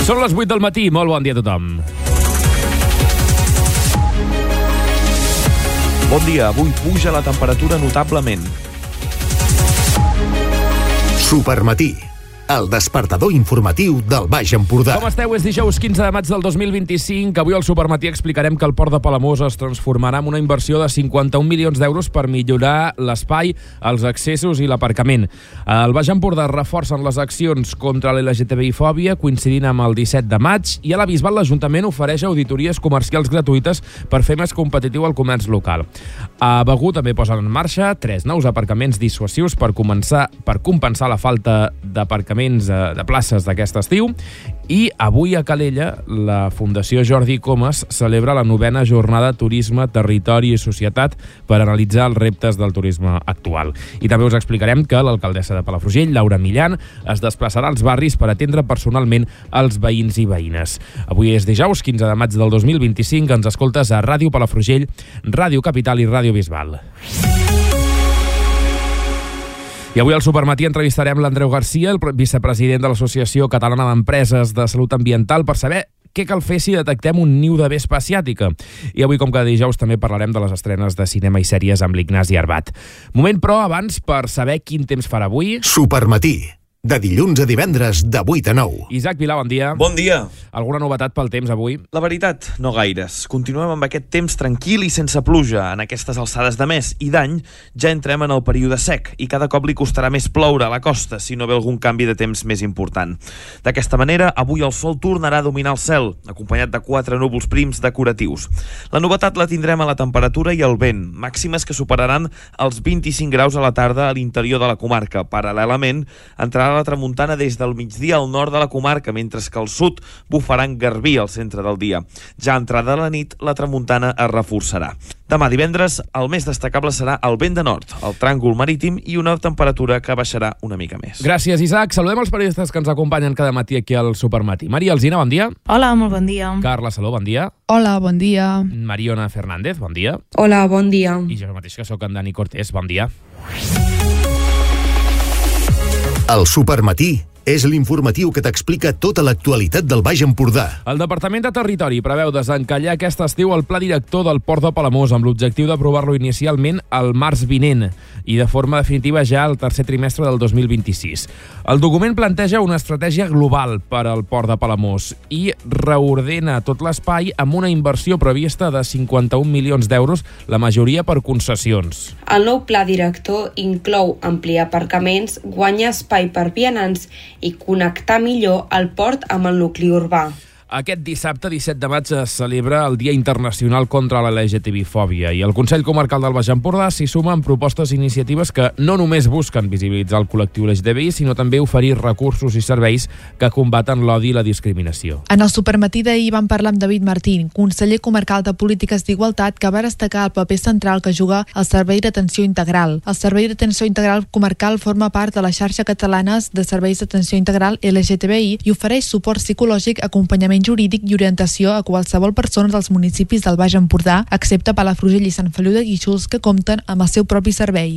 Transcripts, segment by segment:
Són les 8 del matí, molt bon dia a tothom. Bon dia, avui puja la temperatura notablement. Supermatí, el despertador informatiu del Baix Empordà. Com esteu? És dijous 15 de maig del 2025. Avui al Supermatí explicarem que el port de Palamós es transformarà en una inversió de 51 milions d'euros per millorar l'espai, els accessos i l'aparcament. Al Baix Empordà reforcen les accions contra l'LGTBI-fòbia, coincidint amb el 17 de maig, i a la Bisbal l'Ajuntament ofereix auditories comercials gratuïtes per fer més competitiu el comerç local. A Begur també posen en marxa 3 nous aparcaments dissuasius per compensar la falta d'aparcaments de places d'aquest estiu. I avui a Calella la Fundació Jordi Comas celebra la 9a jornada Turisme, Territori i Societat per analitzar els reptes del turisme actual. I també us explicarem que l'alcaldessa de Palafrugell, Laura Millan, es desplaçarà als barris per atendre personalment els veïns i veïnes. Avui és dijous 15 de maig del 2025. Ens escoltes a Ràdio Palafrugell, Ràdio Capital i Ràdio Bisbal. I avui al Supermatí entrevistarem l'Andreu Garcia, el vicepresident de l'Associació Catalana d'Empreses de Salut Ambiental, per saber què cal fer si detectem un niu de vespa asiàtica. I avui, com cada dijous, també parlarem de les estrenes de cinema i sèries amb l'Ignasi Arbat. Moment, però, abans, per saber quin temps farà avui. Supermatí, de dilluns a divendres, de 8 a 9. Isaac Vilà, bon dia. Bon dia. Alguna novetat pel temps avui? La veritat, no gaires. Continuem amb aquest temps tranquil i sense pluja. En aquestes alçades de mes i d'any ja entrem en el període sec i cada cop li costarà més ploure a la costa si no ve algun canvi de temps més important. D'aquesta manera, avui el sol tornarà a dominar el cel, acompanyat de 4 núvols prims decoratius. La novetat la tindrem a la temperatura i el vent, màximes que superaran els 25 graus a la tarda a l'interior de la comarca. Paral·lelament, entrarà la tramuntana des del migdia al nord de la comarca, mentre que al sud bufarà en garbí al centre del dia. Ja entrada a la nit, la tramuntana es reforçarà. Demà divendres, el més destacable serà el vent de nord, el tràngol marítim i una temperatura que baixarà una mica més. Gràcies, Isaac. Saludem els periodistes que ens acompanyen cada matí aquí al Supermatí. Maria Alsina, bon dia. Hola, molt bon dia. Carla Saló, bon dia. Hola, bon dia. Mariona Fernández, bon dia. Hola, bon dia. I jo mateix, que sóc en Dani Cortés, bon dia. El Supermatí és l'informatiu que t'explica tota l'actualitat del Baix Empordà. El Departament de Territori preveu desencallar aquest estiu el pla director del Port de Palamós amb l'objectiu d'aprovar-lo inicialment al març vinent i de forma definitiva ja al tercer trimestre del 2026. El document planteja una estratègia global per al Port de Palamós i reordena tot l'espai amb una inversió prevista de 51 milions d'euros, la majoria per concessions. El nou pla director inclou ampliar aparcaments, guanyar espai per vianants i connectar millor el port amb el nucli urbà. Aquest dissabte, 17 de maig, es celebra el Dia Internacional contra la LGTBI-fòbia i el Consell Comarcal del Baix Empordà s'hi suma amb propostes i iniciatives que no només busquen visibilitzar el col·lectiu LGTBI, sinó també oferir recursos i serveis que combaten l'odi i la discriminació. En el Supermatí d'ahir vam parlar amb David Martín, conseller comarcal de Polítiques d'Igualtat, que va destacar el paper central que juga el Servei d'Atenció Integral. El Servei d'Atenció Integral Comarcal forma part de la xarxa catalana de serveis d'atenció integral LGTBI i ofereix suport psicològic, acompanyament jurídic i orientació a qualsevol persona dels municipis del Baix Empordà, excepte Palafrugell i Sant Feliu de Guíxols, que compten amb el seu propi servei.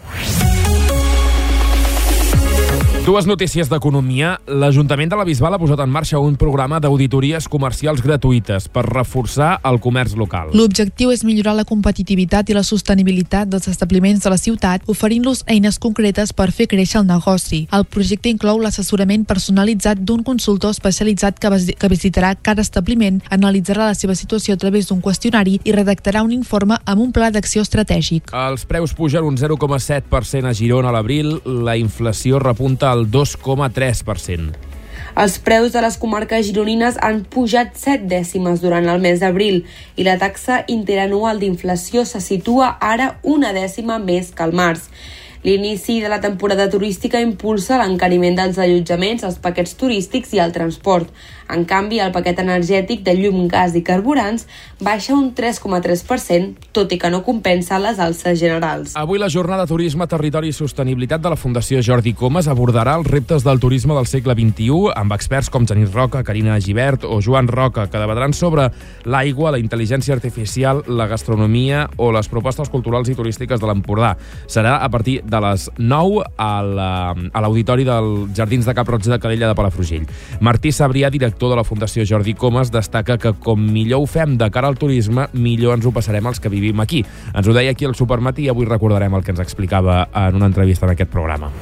Dues notícies d'economia. L'Ajuntament de la Bisbal ha posat en marxa un programa d'auditories comercials gratuïtes per reforçar el comerç local. L'objectiu és millorar la competitivitat i la sostenibilitat dels establiments de la ciutat, oferint-los eines concretes per fer créixer el negoci. El projecte inclou l'assessorament personalitzat d'un consultor especialitzat que visitarà cada establiment, analitzarà la seva situació a través d'un qüestionari i redactarà un informe amb un pla d'acció estratègic. Els preus pugen un 0,7% a Girona a l'abril, la inflació repunta al 2,3%. Els preus de les comarques gironines han pujat 7 dècimes durant el mes d'abril i la taxa interanual d'inflació se situa ara 1 dècima més que al març. L'inici de la temporada turística impulsa l'encariment dels allotjaments, els paquets turístics i el transport. En canvi, el paquet energètic de llum, gas i carburants baixa un 3,3%, tot i que no compensa les alces generals. Avui la jornada Turisme, Territori i Sostenibilitat de la Fundació Jordi Comas abordarà els reptes del turisme del segle XXI amb experts com Genís Roca, Carina Gibert o Joan Roca, que debatran sobre l'aigua, la intel·ligència artificial, la gastronomia o les propostes culturals i turístiques de l'Empordà. Serà a partir de les 9 a l'Auditori dels Jardins de Cap Roig de Calella de Palafrugell. Martí Sabrià, director director de la Fundació Jordi Comas, destaca que com millor ho fem de cara al turisme, millor ens ho passarem els que vivim aquí. Ens ho deia aquí al Supermatí i avui recordarem el que ens explicava en una entrevista en aquest programa.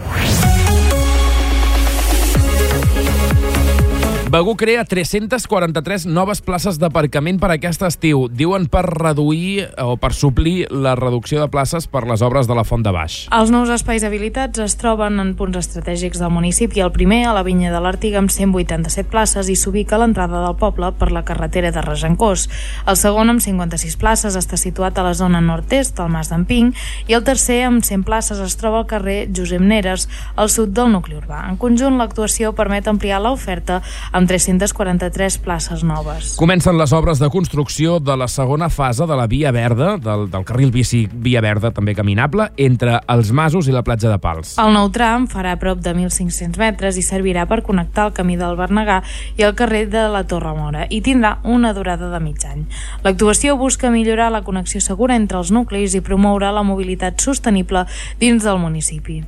Begur crea 343 noves places d'aparcament per aquest estiu. Diuen per reduir o per suplir la reducció de places per les obres de la Font de Baix. Els nous espais habilitats es troben en punts estratègics del municipi. El primer, a la Vinya de l'Artiga, amb 187 places i s'ubica a l'entrada del poble per la carretera de Regencós. El segon, amb 56 places, està situat a la zona nord-est del Mas d'Emping i el tercer, amb 100 places, es troba al carrer Josep Neres, al sud del nucli urbà. En conjunt, l'actuació permet ampliar l'oferta amb 343 places noves. Comencen les obres de construcció de la segona fase de la Via Verda, del carril bici Via Verda, també caminable, entre els Masos i la platja de Pals. El nou tram farà prop de 1.500 metres i servirà per connectar el camí del Bernegà i el carrer de la Torre Mora i tindrà una durada de mig any. L'actuació busca millorar la connexió segura entre els nuclis i promoure la mobilitat sostenible dins del municipi.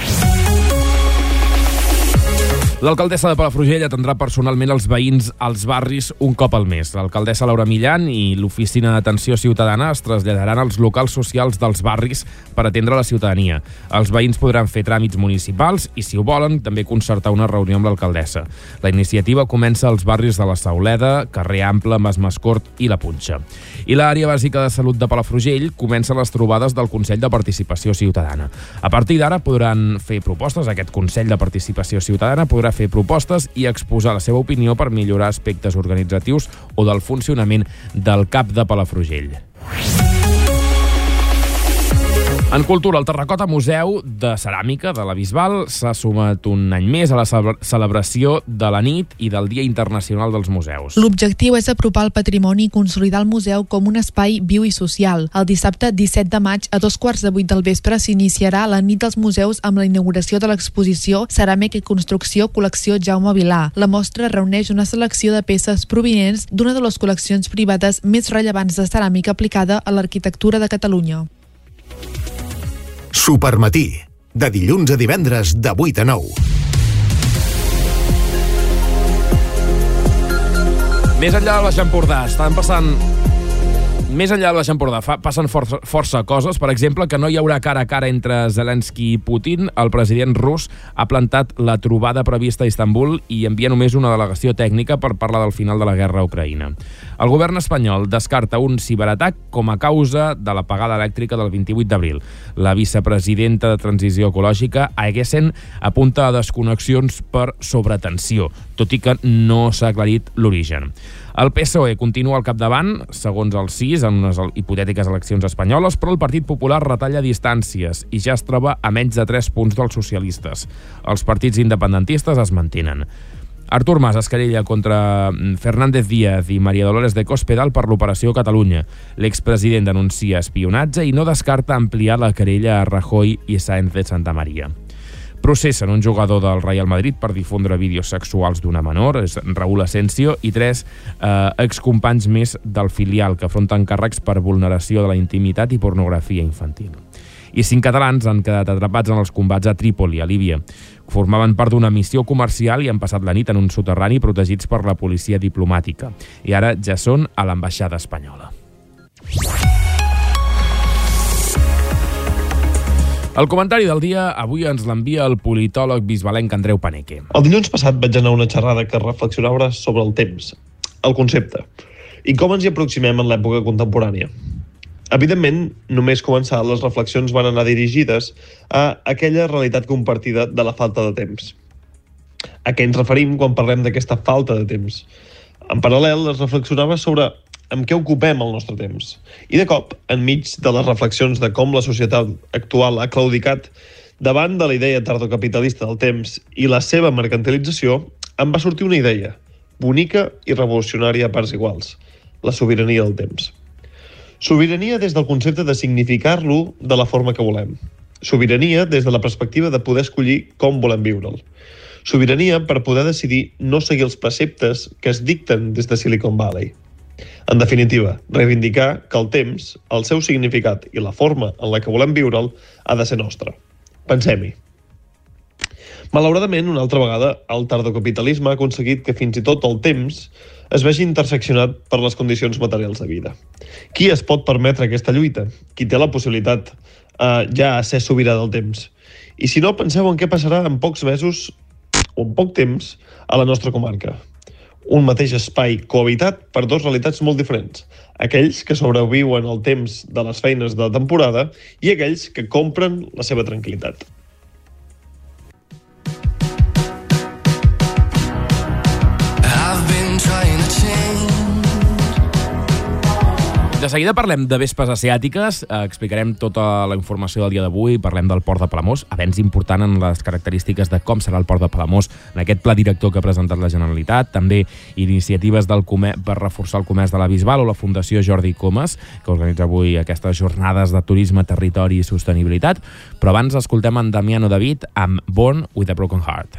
L'alcaldessa de Palafrugell atendrà personalment els veïns als barris un cop al mes. L'alcaldessa Laura Millán i l'Oficina d'Atenció Ciutadana es traslladaran als locals socials dels barris per atendre la ciutadania. Els veïns podran fer tràmits municipals i, si ho volen, també concertar una reunió amb l'alcaldessa. La iniciativa comença als barris de la Sauleda, Carrer Ample, Mas Mascort i la Punxa. I l'àrea bàsica de salut de Palafrugell comença les trobades del Consell de Participació Ciutadana. A partir d'ara podran fer propostes. Aquest Consell de Participació Ciutadana podrà fer propostes i exposar la seva opinió per millorar aspectes organitzatius o del funcionament del CAP de Palafrugell. En cultura, el Terracota Museu de Ceràmica de la Bisbal s'ha sumat un any més a la celebració de la nit i del Dia Internacional dels Museus. L'objectiu és apropar el patrimoni i consolidar el museu com un espai viu i social. El dissabte 17 de maig a 7:15 del vespre s'iniciarà la nit dels museus amb la inauguració de l'exposició Ceràmica i Construcció col·lecció Jaume Vilà. La mostra reuneix una selecció de peces provinents d'una de les col·leccions privades més rellevants de ceràmica aplicada a l'arquitectura de Catalunya. Supermatí, de dilluns a divendres de 8 a 9. Més enllà del Baix Empordà, passen força coses. Per exemple, que no hi haurà cara a cara entre Zelensky i Putin. El president rus ha plantat la trobada prevista a Istanbul i envia només una delegació tècnica per parlar del final de la guerra a Ucraïna. El govern espanyol descarta un ciberatac com a causa de l'apagada elèctrica del 28 d'abril. La vicepresidenta de Transició Ecològica, Aegessen, apunta a desconnexions per sobretensió, tot i que no s'ha aclarit l'origen. El PSOE continua al capdavant, segons el CIS, en unes hipotètiques eleccions espanyoles, però el Partit Popular retalla distàncies i ja es troba a menys de 3 punts dels socialistes. Els partits independentistes es mantenen. Artur Mas es querella contra Fernández Díaz i María Dolores de Cospedal per l'Operació Catalunya. L'expresident denuncia espionatge i no descarta ampliar la querella a Rajoy i Sáenz de Santamaría. Processen un jugador del Real Madrid per difondre vídeos sexuals d'una menor, és Raúl Asensio, i 3 excompanys més del filial que afronten càrrecs per vulneració de la intimitat i pornografia infantil. I 5 catalans han quedat atrapats en els combats a Trípoli, a Líbia. Formaven part d'una missió comercial i han passat la nit en un soterrani protegits per la policia diplomàtica. I ara ja són a l'ambaixada espanyola. El comentari del dia avui ens l'envia el politòleg bisbalenc Andreu Paneque. El dilluns passat vaig anar a una xerrada que reflexionava sobre el temps, el concepte, i com ens hi aproximem en l'època contemporània. Evidentment, només començar, les reflexions van anar dirigides a aquella realitat compartida de la falta de temps. A què ens referim quan parlem d'aquesta falta de temps? En paral·lel, es reflexionava sobre amb què ocupem el nostre temps. I de cop, enmig de les reflexions de com la societat actual ha claudicat davant de la idea tardocapitalista del temps i la seva mercantilització, em va sortir una idea, bonica i revolucionària a parts iguals, la sobirania del temps. Sobirania des del concepte de significar-lo de la forma que volem. Sobirania des de la perspectiva de poder escollir com volem viure'l. Sobirania per poder decidir no seguir els preceptes que es dicten des de Silicon Valley. En definitiva, reivindicar que el temps, el seu significat i la forma en la que volem viure'l ha de ser nostre. Pensem-hi. Malauradament, una altra vegada, el tardocapitalisme ha aconseguit que fins i tot el temps es vegi interseccionat per les condicions materials de vida. Qui es pot permetre aquesta lluita? Qui té la possibilitat ja a ser sobirà del temps? I si no, penseu en què passarà en pocs mesos o en poc temps a la nostra comarca. Un mateix espai cohabitat per dues realitats molt diferents. Aquells que sobreviuen al temps de les feines de temporada i aquells que compren la seva tranquil·litat. De seguida parlem de vespes asiàtiques, explicarem tota la informació del dia d'avui, parlem del Port de Palamós, avenç important en les característiques de com serà el Port de Palamós en aquest pla director que ha presentat la Generalitat, també iniciatives per reforçar el comerç de la Bisbal o la Fundació Jordi Comas, que organitza avui aquestes jornades de turisme, territori i sostenibilitat. Però abans escoltem en Damiano David amb Born with a Broken Heart.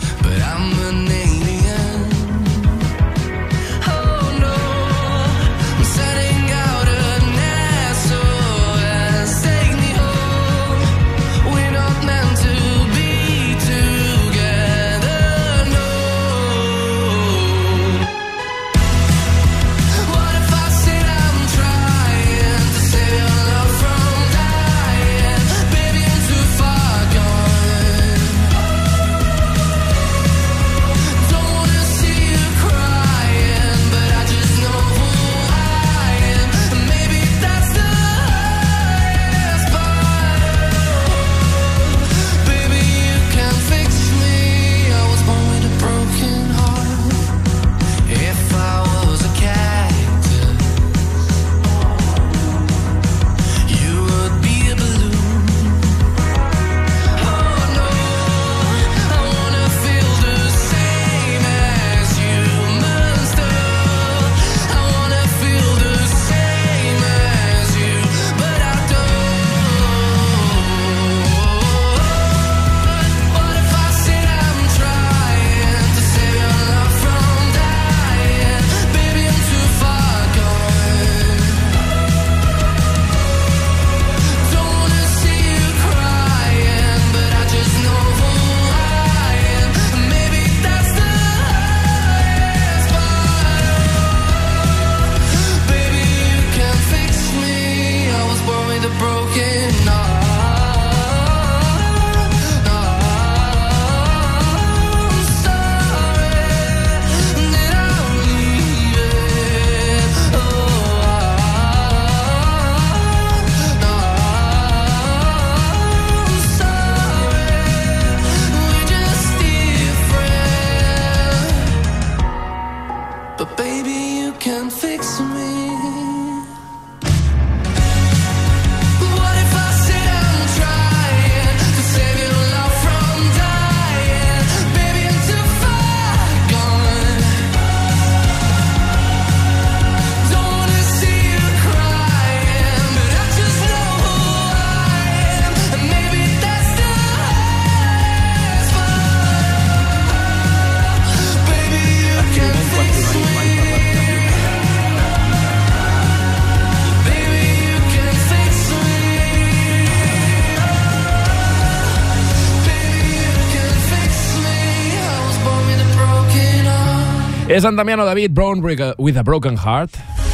És en Damiano David, Born with a Broken Heart.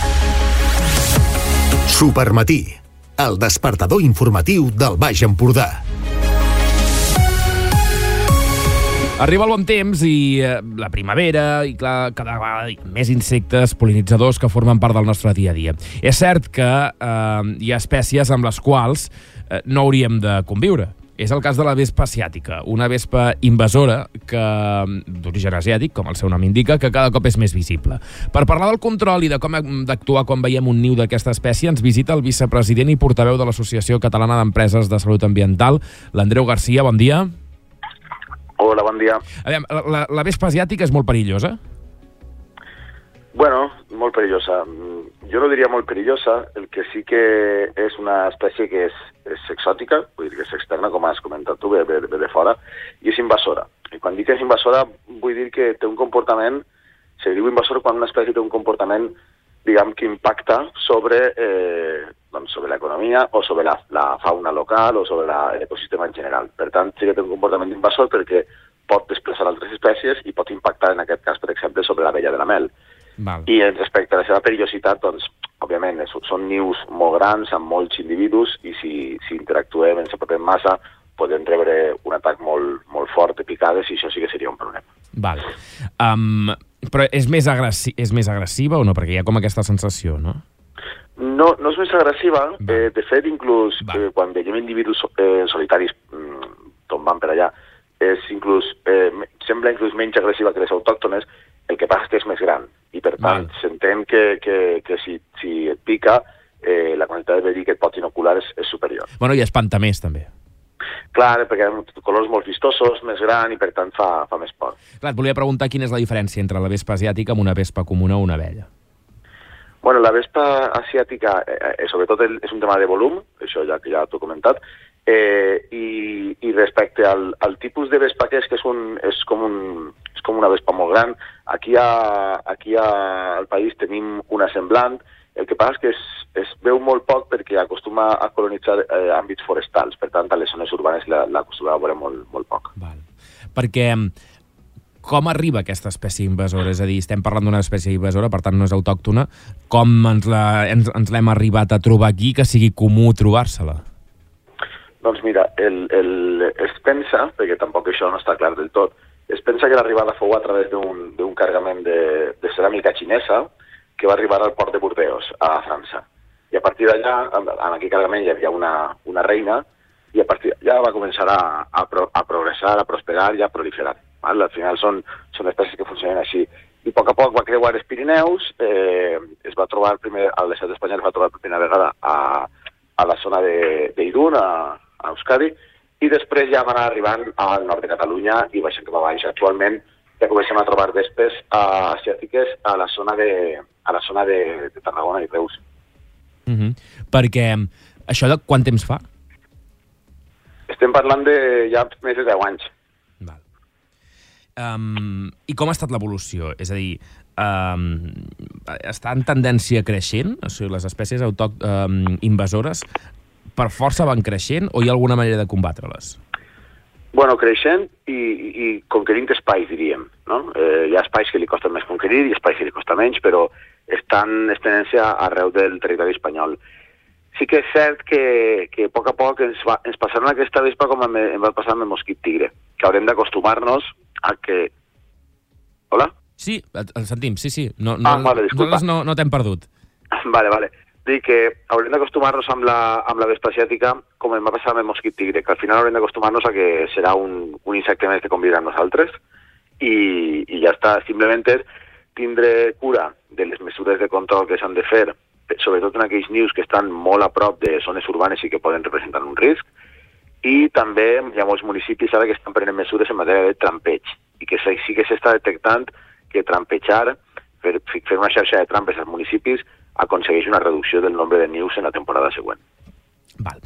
Supermatí, el despertador informatiu del Baix Empordà. Arriba el bon temps i la primavera i clar, cada vegada més insectes pol·linitzadors que formen part del nostre dia a dia. És cert que hi ha espècies amb les quals no hauríem de conviure. És el cas de la vespa asiàtica, una vespa invasora d'origen asiàtic, com el seu nom indica, que cada cop és més visible. Per parlar del control i de com hem d'actuar quan veiem un niu d'aquesta espècie, ens visita el vicepresident i portaveu de l'Associació Catalana d'Empreses de Salut Ambiental, l'Andreu Garcia. Bon dia. Hola, bon dia. Aviam, la vespa asiàtica és molt perillosa? Bueno, molt perillosa. Jo no diria molt perillosa, el que sí que és una espècie que és exòtica, vull dir que és externa, com has comentat tu, ve de fora, i és invasora. I quan dic que és invasora, vull dir que té un comportament, se diu invasor quan una espècie té un comportament diguem, que impacta sobre l'economia o sobre la fauna local o sobre l'ecosistema en general. Per tant, sí que té un comportament invasor perquè pot desplaçar altres espècies i pot impactar, en aquest cas, per exemple, sobre l'abella de la mel. Val. I respecte a la seva perillositat, doncs, òbviament, són nius molt grans, amb molts individus, i si interactuem, ens apropem massa, podem rebre un atac molt fort de picades, i això sí que seria un problema. Val. Però és més agressiva o no? Perquè hi ha com aquesta sensació, no? No és més agressiva. De fet, inclús quan veiem individus solitaris tombant per allà, sembla inclús menys agressiva que les autòctones. El que passa és que és més gran i, per tant, s'entén que si et pica, la quantitat de verí que et pot inocular és superior. Bueno, i espanta més, també. Clar, perquè hi ha colors molt vistosos, més gran, i per tant fa més por. Clar, et volia preguntar quina és la diferència entre la vespa asiàtica amb una vespa comuna o una abella. Bueno, la vespa asiàtica, sobretot, és un tema de volum, això ja t'ho he comentat, i respecte al tipus de vespa que és com una vespa molt gran, aquí al país tenim una semblant. El que passa és que es veu molt poc perquè acostuma a colonitzar àmbits forestals, per tant, a les zones urbanes l'acostuma a veure molt poc. Val. Perquè com arriba aquesta espècie invasora? És a dir, estem parlant d'una espècie invasora, per tant no és autòctona. Com ens l'hem arribat a trobar aquí, que sigui comú trobar-se-la? Doncs mira, es pensa, perquè tampoc això no està clar del tot, es pensa que l'arribada fou a través d'un cargament de ceràmica xinesa que va arribar al port de Burdeos, a França. I a partir d'allà, en aquell cargament hi havia una reina, i a partir d'allà va començar a progressar, a prosperar i a proliferar. Al final són espècies que funcionen així. I a poc va creuar els Pirineus, es va trobar primer, a l'estat espanyol es va trobar per primera vegada a la zona d'Irun, a Euskadi, i després ja van anar arribant al nord de Catalunya i baixant cap a baix. Actualment ja comencem a trobar vespes asiàtiques a la zona de Tarragona i Reus. Perquè això de quant temps fa? Estem parlant de ja més de 10 anys. Val. I com ha estat l'evolució? És a dir, està en tendència creixent? O sigui, les espècies invasores per força van creixent o hi ha alguna manera de combatre-les? Bueno, creixent i conquerint espais, diríem. No? Hi ha espais que li costen més conquerir i espais que li costa menys, però estan en tendència arreu del territori espanyol. Sí que és cert que a poc ens passaran aquesta vespa com em va passar amb el mosquit tigre, que haurem d'acostumar-nos a que... Hola? Sí, el sentim, sí. Vale, disculpa. Nosaltres no t'hem perdut. Vale. Dic que haurem d'acostumar-nos amb la vespa asiàtica com em va passar amb el mosquit tigre, que al final haurem d'acostumar-nos a que serà un insecte més que convivirà amb nosaltres i ja està. Simplement és tindre cura de les mesures de control que s'han de fer, sobretot en aquells nius que estan molt a prop de zones urbanes i que poden representar un risc, i també hi ha molts municipis ara que estan prenent mesures en matèria de trampeig i que sí que s'està detectant que trampejar, fer una xarxa de trampes als municipis, aconsegueix una reducció del nombre de nius en la temporada següent. Val.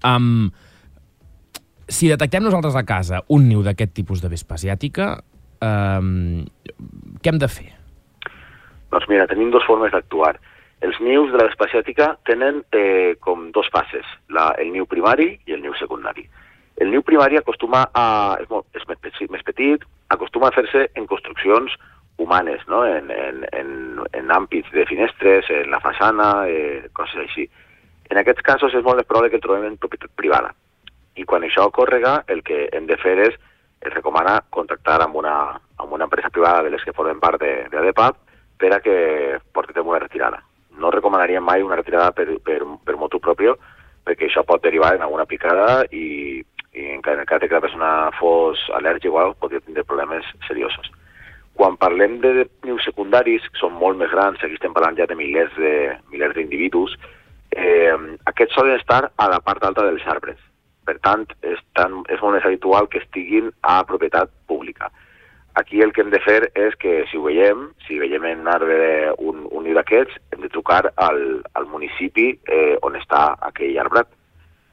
Si detectem nosaltres a casa un niu d'aquest tipus de vespa asiàtica, què hem de fer? Doncs mira, tenim dues formes d'actuar. Els nius de la vespa asiàtica tenen com dues fases, el niu primari i el niu secundari. El niu primari acostuma és més petit, acostuma a fer-se en construccions humanes, no? en àmbits de finestres, en la façana, coses així. En aquests casos és molt més probable que el trobem en propietat privada. I quan això ocorrega, el que hem de fer es recomana contactar amb una empresa privada de les que formen part d'ADEPAP per a que portem una retirada. No recomanaríem mai una retirada per motu propio, perquè això pot derivar en alguna picada i en el cas que la persona fos al·lèrgica igual podria tindre problemes seriosos. Quan parlem de nius secundaris, que són molt més grans, aquí estem parlant ja de milers d'individus, aquests solen estar a la part alta dels arbres. Per tant, és molt més habitual que estiguin a propietat pública. Aquí el que hem de fer és que si veiem en un arbre un niu d'aquests, hem de trucar al municipi on està aquell arbrat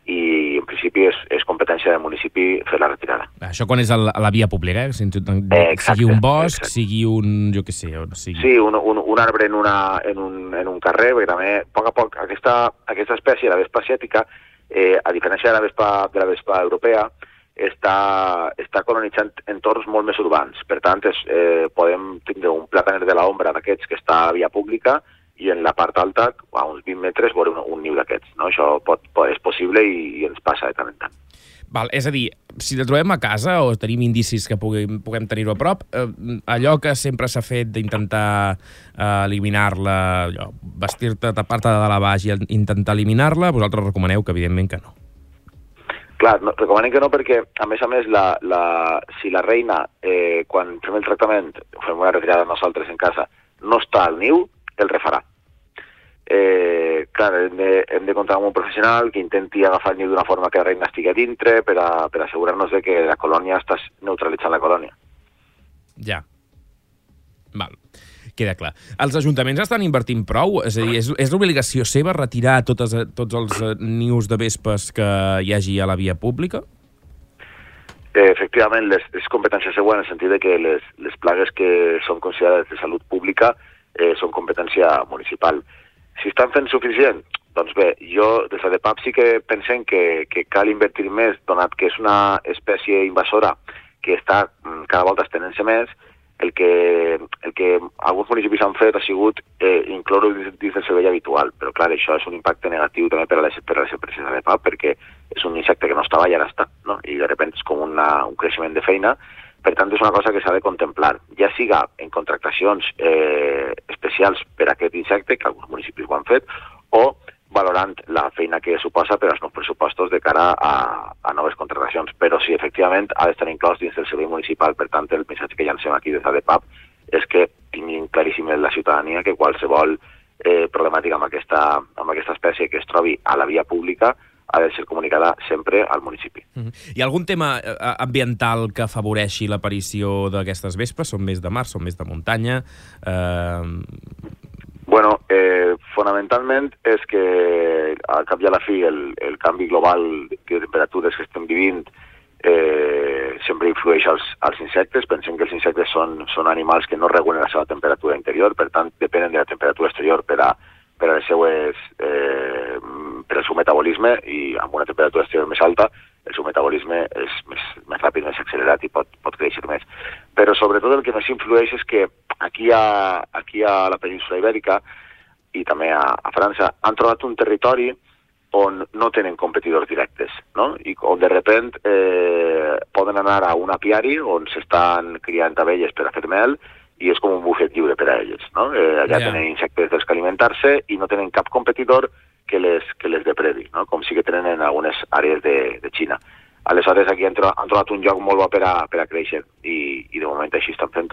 i en principi és competència del municipi fer la retirada. Això quan és a la via pública, sigui un bosc, sigui un, jo què sé, on sigui. Sí, un arbre en un carrer, perquè també, a poc a poc, aquesta espècie, la vespa asiàtica, a diferència de la vespa europea, està colonitzant entorns molt més urbans. Per tant, podem tindre un plàtaner de l'ombra d'aquests que està a via pública i en la part alta, a uns 20 metres, veure un niu d'aquests. No? Això és possible i ens passa de tant en tant. Val, és a dir, si la trobem a casa o tenim indicis que puguem tenir-ho a prop, allò que sempre s'ha fet d'intentar eliminar-la, vestir-te, tapar-te de la baix i intentar eliminar-la, vosaltres recomaneu que evidentment que no. Clar, recomanem que no perquè, a més, si la reina, quan fem el tractament, fem una retirada nosaltres en casa, no està al niu, el refarà. Clar, hem de comptar amb un professional que intenti agafar el niu d'una forma que la reina estigui a dintre per assegurar-nos de que la colònia està neutralitzant la colònia. Ja. Val. Queda clar. Els ajuntaments estan invertint prou? És a dir, és l'obligació seva retirar tots els nius de vespes que hi hagi a la via pública? Efectivament, és competència seva en el sentit de que les plagues que són considerades de salut pública són competència municipal. Si estan fent suficient, doncs bé, jo des de DEPAP sí que pensem que cal invertir més, donat que és una espècie invasora que està cada volta estenent-se més. El que alguns municipis han fet ha sigut incloure-ho dins del servei habitual, però clar, això és un impacte negatiu també per a les empreses de DEPAP, perquè és un insecte que no estava i ara està, no? I de sobte és com un creixement de feina. Per tant, és una cosa que s'ha de contemplar, ja siga en contractacions especials per a aquest insecte, que alguns municipis ho han fet, o valorant la feina que suposa per als nous pressupostos de cara a noves contractacions. Però sí, efectivament, ha d'estar inclòs dins del servei municipal. Per tant, el missatge que llancem aquí des de DEPAP és que tinguin claríssim la ciutadania que qualsevol problemàtica amb aquesta espècie que es trobi a la via pública ha de ser comunicada sempre al municipi. Hi ha algun tema ambiental que afavoreixi l'aparició d'aquestes vespes? Són més de mar, són més de muntanya? Bueno, fonamentalment és que al cap i a la fi el canvi global de temperatures que estem vivint sempre influeix als insectes. Pensem que els insectes són animals que no regulen la seva temperatura interior, per tant depenen de la temperatura exterior per al seu metabolisme, i amb una temperatura exterior més alta el seu metabolisme és més ràpid, més accelerat i pot créixer més. Però sobretot el que més influeix és que aquí a la península Ibèrica i també a França han trobat un territori on no tenen competidors directes, no? I on de sobte poden anar a un apiari on s'estan criant abelles per a fer mel i és com un bufet lliure per a ells, no? Allà tenen insectes dels que alimentar-se i no tenen cap competidor que les depredi, no? Com sí que tenen en algunes àrees de Xina. Aleshores, aquí han trobat un lloc molt bo per a créixer i de moment així estan fent-ho.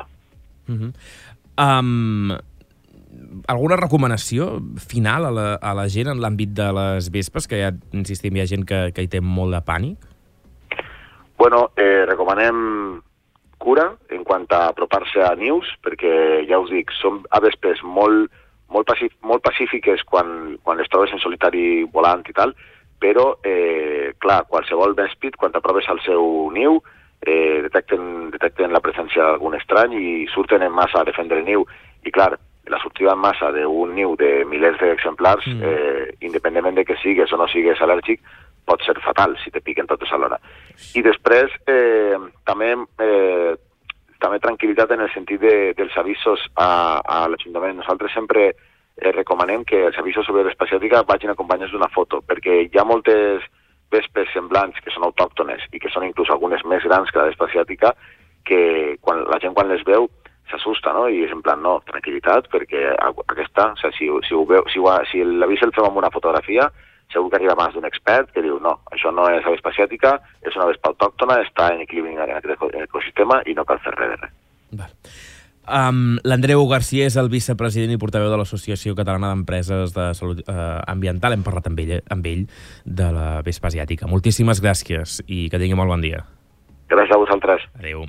Alguna recomanació final a la gent en l'àmbit de les vespes, que ja, insistim, hi ha gent que hi té molt de pànic? Bueno, recomanem cura en quant a apropar-se a nius, perquè, ja us dic, són vespes molt pacífiques quan les trobes en solitari volant i tal, però, clar, qualsevol vèspid, quan t'apropes al seu niu, detecten la presència d'algun estrany i surten en massa a defendre el niu. I, clar, la sortida en massa d'un niu de milers d'exemplars, independentment de que sigues o no sigues al·lèrgic, pot ser fatal si te piquen totes alhora. I després, també tranquil·litat en el sentit dels avisos a l'Ajuntament. Nosaltres sempre recomanem que els avisos sobre vespa asiàtica vagin acompanyats d'una foto, perquè hi ha moltes vespes semblants que són autòctones i que són inclús algunes més grans que la vespa asiàtica, que la gent quan les veu s'assusta, no? I és en plan, no, tranquil·litat, perquè aquesta, o sigui, si l'avís el fem amb una fotografia, segur que arriba a mans d'un expert que diu, no, això no és la vespa asiàtica, és una vespa autòctona, està en equilibri en aquest ecosistema i no cal fer res de res. Val. L'Andreu García és el vicepresident i portaveu de l'Associació Catalana d'Empreses de Salut Ambiental. Hem parlat amb ell de la vespa asiàtica. Moltíssimes gràcies i que tingui molt bon dia. Gràcies a vosaltres. Adéu.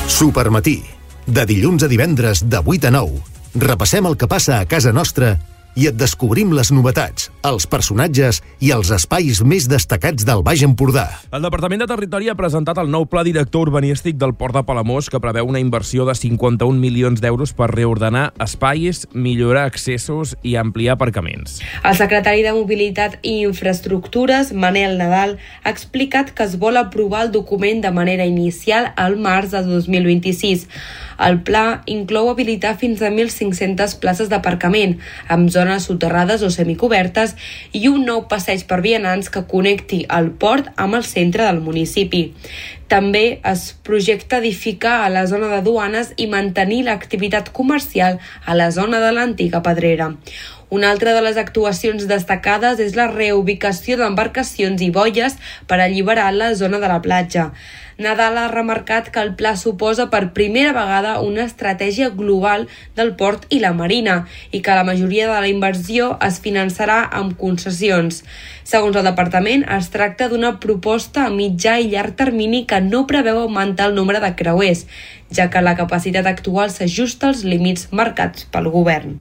Supermatí. De dilluns a divendres de 8 a 9. Repassem el que passa a casa nostra i et descobrim les novetats, els personatges i els espais més destacats del Baix Empordà. El Departament de Territori ha presentat el nou pla director urbanístic del Port de Palamós, que preveu una inversió de 51 milions d'euros per reordenar espais, millorar accessos i ampliar aparcaments. El secretari de Mobilitat i Infraestructures, Manel Nadal, ha explicat que es vol aprovar el document de manera inicial al març de 2026. El pla inclou habilitar fins a 1.500 places d'aparcament, amb zones soterrades o semicobertes, i un nou passeig per vianants que connecti el port amb el centre del municipi. També es projecta edificar a la zona de duanes i mantenir l'activitat comercial a la zona de l'antiga Pedrera. Una altra de les actuacions destacades és la reubicació d'embarcacions i boies per alliberar la zona de la platja. Nadal ha remarcat que el pla suposa per primera vegada una estratègia global del port i la marina i que la majoria de la inversió es finançarà amb concessions. Segons el departament, es tracta d'una proposta a mitjà i llarg termini que no preveu augmentar el nombre de creuers, ja que la capacitat actual s'ajusta als límits marcats pel govern.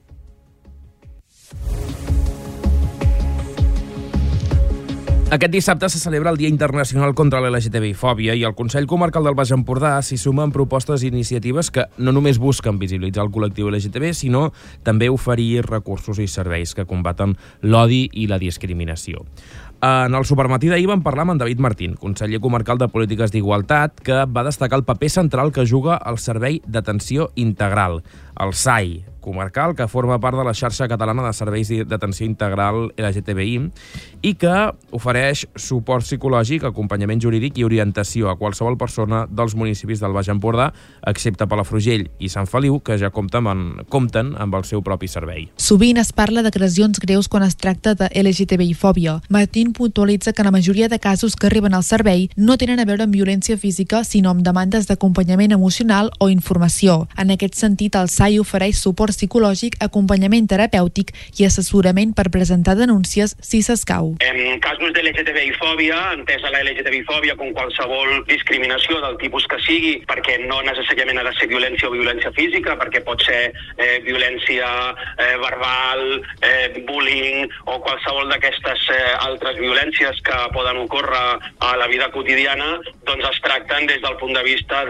Aquest dissabte se celebra el Dia Internacional contra l'LGTBI-fòbia i el Consell Comarcal del Baix Empordà s'hi suma amb propostes i iniciatives que no només busquen visibilitzar el col·lectiu LGTB, sinó també oferir recursos i serveis que combaten l'odi i la discriminació. En el Supermatí d'ahir vam parlar amb en David Martín, conseller comarcal de Polítiques d'Igualtat, que va destacar el paper central que juga el Servei d'Atenció Integral, el SAI, comarcal, que forma part de la xarxa catalana de serveis d'atenció integral LGTBI i que ofereix suport psicològic, acompanyament jurídic i orientació a qualsevol persona dels municipis del Baix Empordà, excepte Palafrugell i Sant Feliu, que ja compten amb el seu propi servei. Sovint es parla d'agressions greus quan es tracta de LGTBI-fòbia. Martín puntualitza que la majoria de casos que arriben al servei no tenen a veure amb violència física, sinó amb demandes d'acompanyament emocional o informació. En aquest sentit, el SAI ofereix suport psicològic, acompanyament terapèutic i assessorament per presentar denúncies si s'escau. En casos de LGTBI-fòbia, entesa la LGTBI-fòbia com qualsevol discriminació del tipus que sigui, perquè no necessàriament ha de ser violència o violència física, perquè pot ser violència verbal, bullying o qualsevol d'aquestes altres violències que poden ocórrer a la vida quotidiana, doncs es tracten des del punt de vista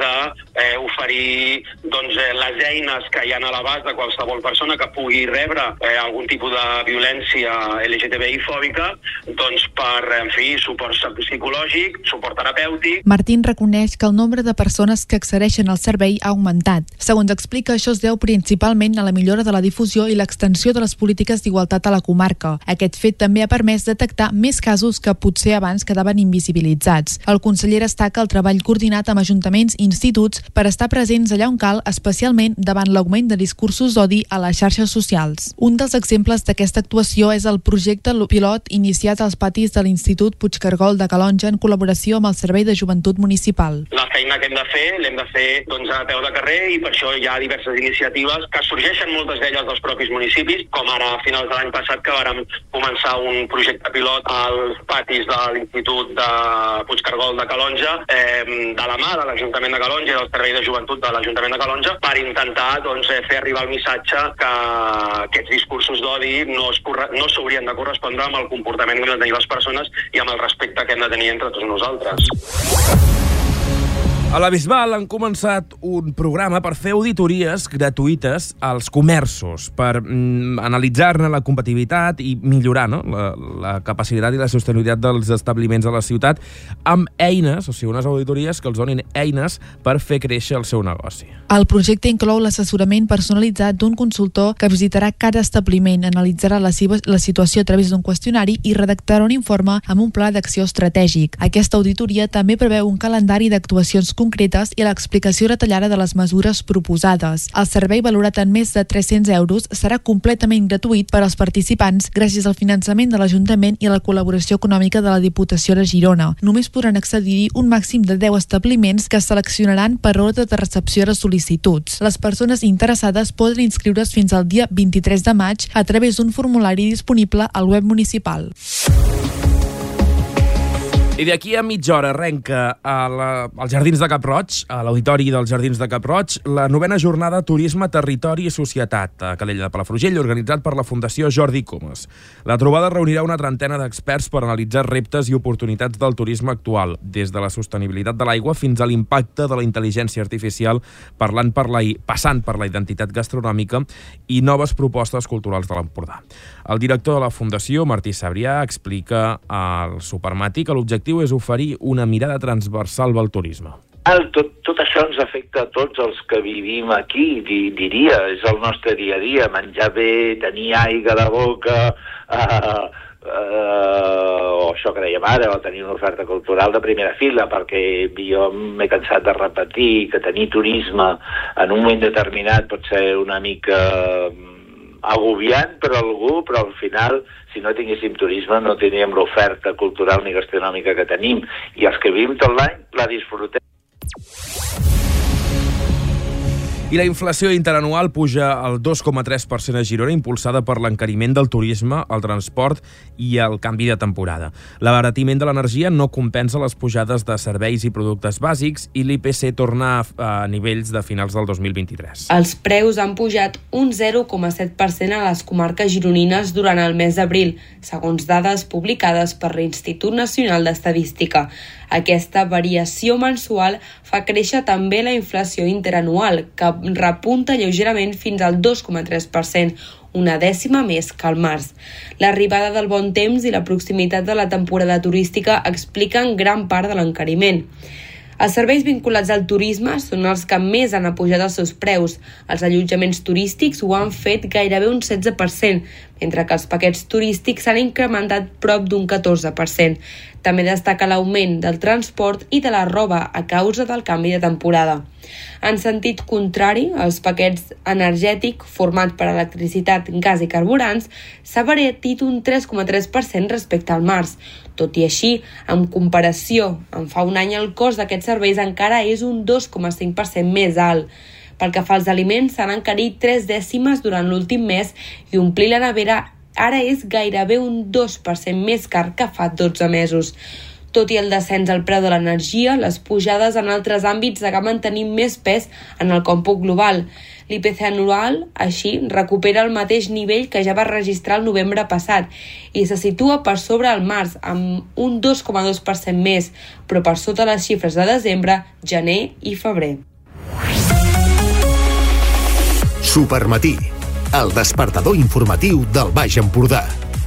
d'oferir les eines que hi ha a l'abast de qualsevol persona que pugui rebre algun tipus de violència LGTBI-fòbica, doncs per, suport psicològic, suport terapèutic. Martín reconeix que el nombre de persones que accedeixen al servei ha augmentat. Segons explica, això es deu principalment a la millora de la difusió i l'extensió de les polítiques d'igualtat a la comarca. Aquest fet també ha permès detectar més casos que potser abans quedaven invisibilitzats. El conseller destaca el treball coordinat amb ajuntaments i instituts per estar presents allà on cal, especialment davant l'augment de discursos d'odi a les xarxes socials. Un dels exemples d'aquesta actuació és el projecte pilot iniciat als patis de l'Institut Puigcargol de Calonja en col·laboració amb el Servei de Joventut Municipal. La feina que hem de fer, l'hem de fer a peu de carrer i per això hi ha diverses iniciatives que sorgeixen moltes d'elles dels propis municipis, com ara a finals de l'any passat que vàrem començar un projecte pilot als patis de l'Institut de Puigcargol de Calonja, de la mà de l'Ajuntament de Calonja i del Servei de Joventut de l'Ajuntament de Calonja, per intentar fer arribar el missatge que aquests discursos d'odi no s'haurien de correspondre amb el comportament que han de tenir les persones i amb el respecte que hem de tenir entre tots nosaltres. A la Bisbal han començat un programa per fer auditories gratuïtes als comerços, per analitzar-ne la competitivitat i millorar la capacitat i la sostenibilitat dels establiments de la ciutat amb eines, o sigui, unes auditories que els donin eines per fer créixer el seu negoci. El projecte inclou l'assessorament personalitzat d'un consultor que visitarà cada establiment, analitzarà la situació a través d'un qüestionari i redactarà un informe amb un pla d'acció estratègic. Aquesta auditoria també preveu un calendari d'actuacions concretes i l'explicació detallada de les mesures proposades. El servei, valorat en més de 300 euros, serà completament gratuït per als participants gràcies al finançament de l'Ajuntament i a la col·laboració econòmica de la Diputació de Girona. Només podran accedir-hi un màxim de 10 establiments que es seleccionaran per ordre de recepció de sol·licituds. Les persones interessades poden inscriure's fins al dia 23 de maig a través d'un formulari disponible al web municipal. I d'aquí a mitja hora arrenca als Jardins de Cap Roig, a l'Auditori dels Jardins de Cap Roig, la 9a jornada Turisme, Territori i Societat a Calella de Palafrugell, organitzat per la Fundació Jordi Comas. La trobada reunirà una trentena d'experts per analitzar reptes i oportunitats del turisme actual, des de la sostenibilitat de l'aigua fins a l'impacte de la intel·ligència artificial, passant per la identitat gastronòmica i noves propostes culturals de l'Empordà. El director de la Fundació, Martí Sabrià, explica al Supermatí que l'objectiu és oferir una mirada transversal al turisme. Tot això ens afecta a tots els que vivim aquí, diria, és el nostre dia a dia, menjar bé, tenir aigua a la boca, o això que dèiem ara, o tenir una oferta cultural de primera fila, perquè jo m'he cansat de repetir que tenir turisme en un moment determinat pot ser una mica agobiant per a algú, però al final, si no tinguéssim turisme, no tindríem l'oferta cultural ni gastronòmica que tenim. I els que vivim tot l'any la disfrutem. I la inflació interanual puja al 2,3% a Girona, impulsada per l'encariment del turisme, el transport i el canvi de temporada. L'abaratiment de l'energia no compensa les pujades de serveis i productes bàsics i l'IPC torna a nivells de finals del 2023. Els preus han pujat un 0,7% a les comarques gironines durant el mes d'abril, segons dades publicades per l'Institut Nacional d'Estadística. Aquesta variació mensual fa créixer també la inflació interanual, que repunta lleugerament fins al 2,3%, una dècima més que al març. L'arribada del bon temps i la proximitat de la temporada turística expliquen gran part de l'encariment. Els serveis vinculats al turisme són els que més han apujat els seus preus. Els allotjaments turístics ho han fet gairebé un 16%, mentre que els paquets turístics s'han incrementat prop d'un 14%. També destaca l'augment del transport i de la roba a causa del canvi de temporada. En sentit contrari, els paquets energètic, format per electricitat, gas i carburants, s'ha abaratit un 3,3% respecte al març. Tot i així, en comparació amb fa un any, el cost d'aquests serveis encara és un 2,5% més alt. Pel que fa als aliments, s'han encarit 3 dècimes durant l'últim mes i omplir la nevera ara és gairebé un 2% més car que fa 12 mesos. Tot i el descens al preu de l'energia, les pujades en altres àmbits acaben tenint més pes en el còmput global. L'IPC anual, així, recupera el mateix nivell que ja va registrar el novembre passat i se situa per sobre el març, amb un 2,2% més, però per sota les xifres de desembre, gener i febrer. Supermatí, el despertador informatiu del Baix Empordà.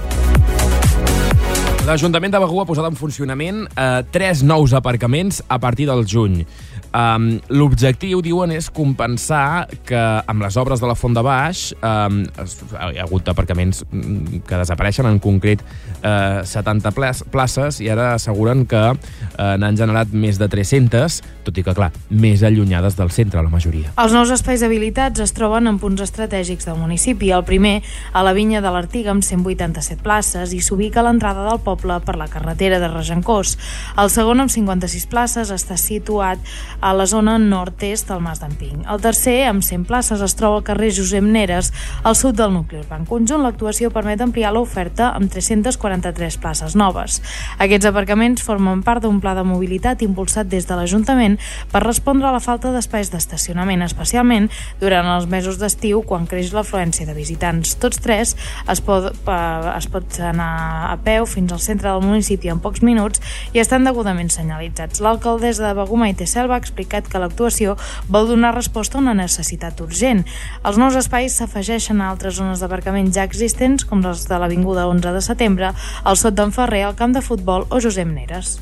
L'Ajuntament de Begur ha posat en funcionament 3 nous aparcaments a partir del juny. L'objectiu, diuen, és compensar que amb les obres de la Font de Baix hi ha hagut aparcaments que desapareixen, en concret 70 places, i ara asseguren que n'han generat més de 300, tot i que, clar, més allunyades del centre, la majoria. Els nous espais habilitats es troben en punts estratègics del municipi. El primer, a la Vinya de l'Artiga, amb 187 places, i s'ubica a l'entrada del poble per la carretera de Regencós. El segon, amb 56 places, està situat a la zona nord-est del Mas d'Empiny. El tercer, amb 100 places, es troba al carrer Josep Neres, al sud del nucli urbà. En conjunt, l'actuació permet ampliar l'oferta amb 343 places noves. Aquests aparcaments formen part d'un pla de mobilitat impulsat des de l'Ajuntament per respondre a la falta d'espais d'estacionament, especialment durant els mesos d'estiu, quan creix l'afluència de visitants. Tots 3 es pot anar a peu fins al centre del municipi en pocs minuts i estan degudament senyalitzats. L'alcaldessa de Begur, Maite Selva, ha explicat que l'actuació vol donar resposta a una necessitat urgent. Els nous espais s'afegeixen a altres zones d'aparcament ja existents, com les de l'Avinguda 11 de setembre, al Sot d'en Ferrer, el camp de futbol o Josep Neres.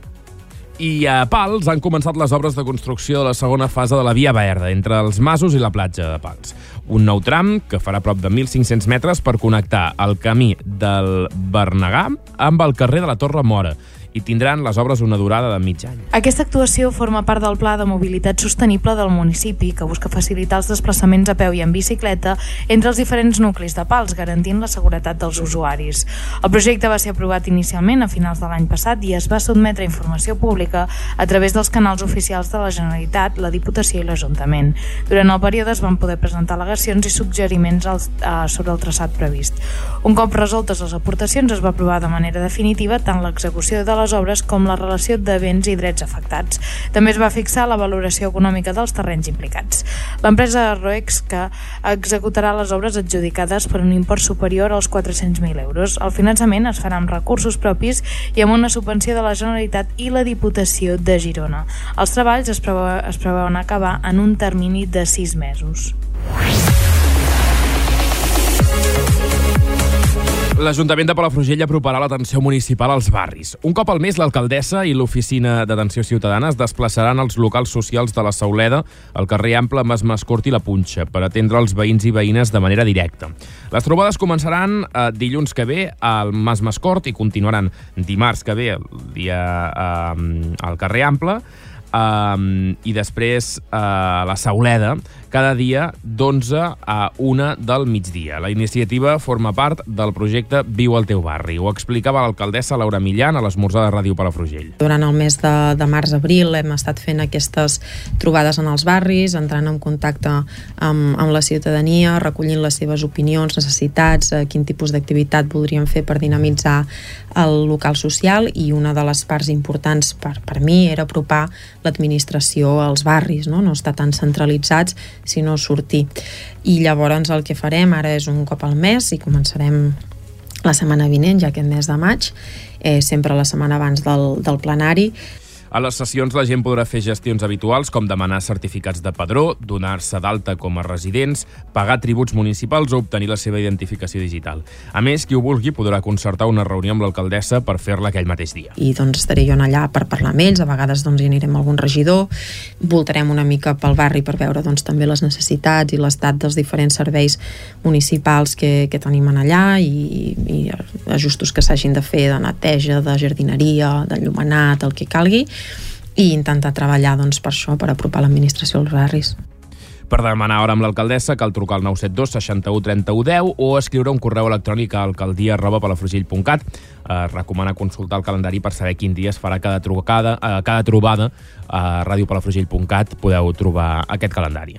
I a Pals han començat les obres de construcció de la segona fase de la Via Verda, entre els Masos i la platja de Pals. Un nou tram que farà prop de 1.500 metres per connectar el camí del Bernegà amb el carrer de la Torre Mora, i tindran les obres una durada de mig any. Aquesta actuació forma part del Pla de Mobilitat Sostenible del municipi, que busca facilitar els desplaçaments a peu i en bicicleta entre els diferents nuclis de Pals, garantint la seguretat dels usuaris. El projecte va ser aprovat inicialment a finals de l'any passat i es va sotmetre a informació pública a través dels canals oficials de la Generalitat, la Diputació i l'Ajuntament. Durant el període es van poder presentar al·legacions i suggeriments sobre el traçat previst. Un cop resoltes les aportacions, es va aprovar de manera definitiva tant l'execució de les obres com la relació de béns i drets afectats. També es va fixar la valoració econòmica dels terrenys implicats. L'empresa Roexca executarà les obres adjudicades per un import superior als 400.000 euros. El finançament es farà amb recursos propis i amb una subvenció de la Generalitat i la Diputació de Girona. Els treballs es preveuen acabar en un termini de 6 mesos. L'Ajuntament de Palafrugell aproparà l'atenció municipal als barris. Un cop al mes, l'alcaldessa i l'Oficina d'Atenció Ciutadana es desplaçaran als locals socials de la Sauleda, al carrer Ample, Mas Mascort i la Punxa, per atendre els veïns i veïnes de manera directa. Les trobades començaran dilluns que ve al Mas Mascort i continuaran dimarts que ve al carrer Ample, i després a la Sauleda, cada dia d'11 a 1 del migdia. La iniciativa forma part del projecte Viu al teu barri. Ho explicava l'alcaldessa Laura Millán a l'esmorzar de Ràdio Palafrugell. Durant el mes de març-abril hem estat fent aquestes trobades en els barris, entrant en contacte amb la ciutadania, recollint les seves opinions, necessitats, quin tipus d'activitat voldrien fer per dinamitzar el local social, i una de les parts importants per mi era apropar l'administració als barris, no estar tan centralitzats, sinó sortir. I llavors el que farem ara és un cop al mes, i començarem la setmana vinent, ja aquest mes de maig, sempre la setmana abans del plenari. A les sessions la gent podrà fer gestions habituals com demanar certificats de padró, donar-se d'alta com a residents, pagar tributs municipals o obtenir la seva identificació digital. A més, qui ho vulgui podrà concertar una reunió amb l'alcaldessa per fer-la aquell mateix dia. I estaré jo allà per parlar amb ells, a vegades hi anirem a algun regidor, voltarem una mica pel barri per veure també les necessitats i l'estat dels diferents serveis municipals que tenim allà, i ajustos que s'hagin de fer de neteja, de jardineria, d'enllumenat, el que calgui, i intentar treballar per això, per apropar l'administració als barris. Per demanar hora amb l'alcaldessa cal trucar al 972 61 31 10 o escriure un correu electrònic a alcaldia@palafrugell.cat. Recomana consultar el calendari per saber quin dia es farà cada trobada. A radiopalafrugell.cat podeu trobar aquest calendari.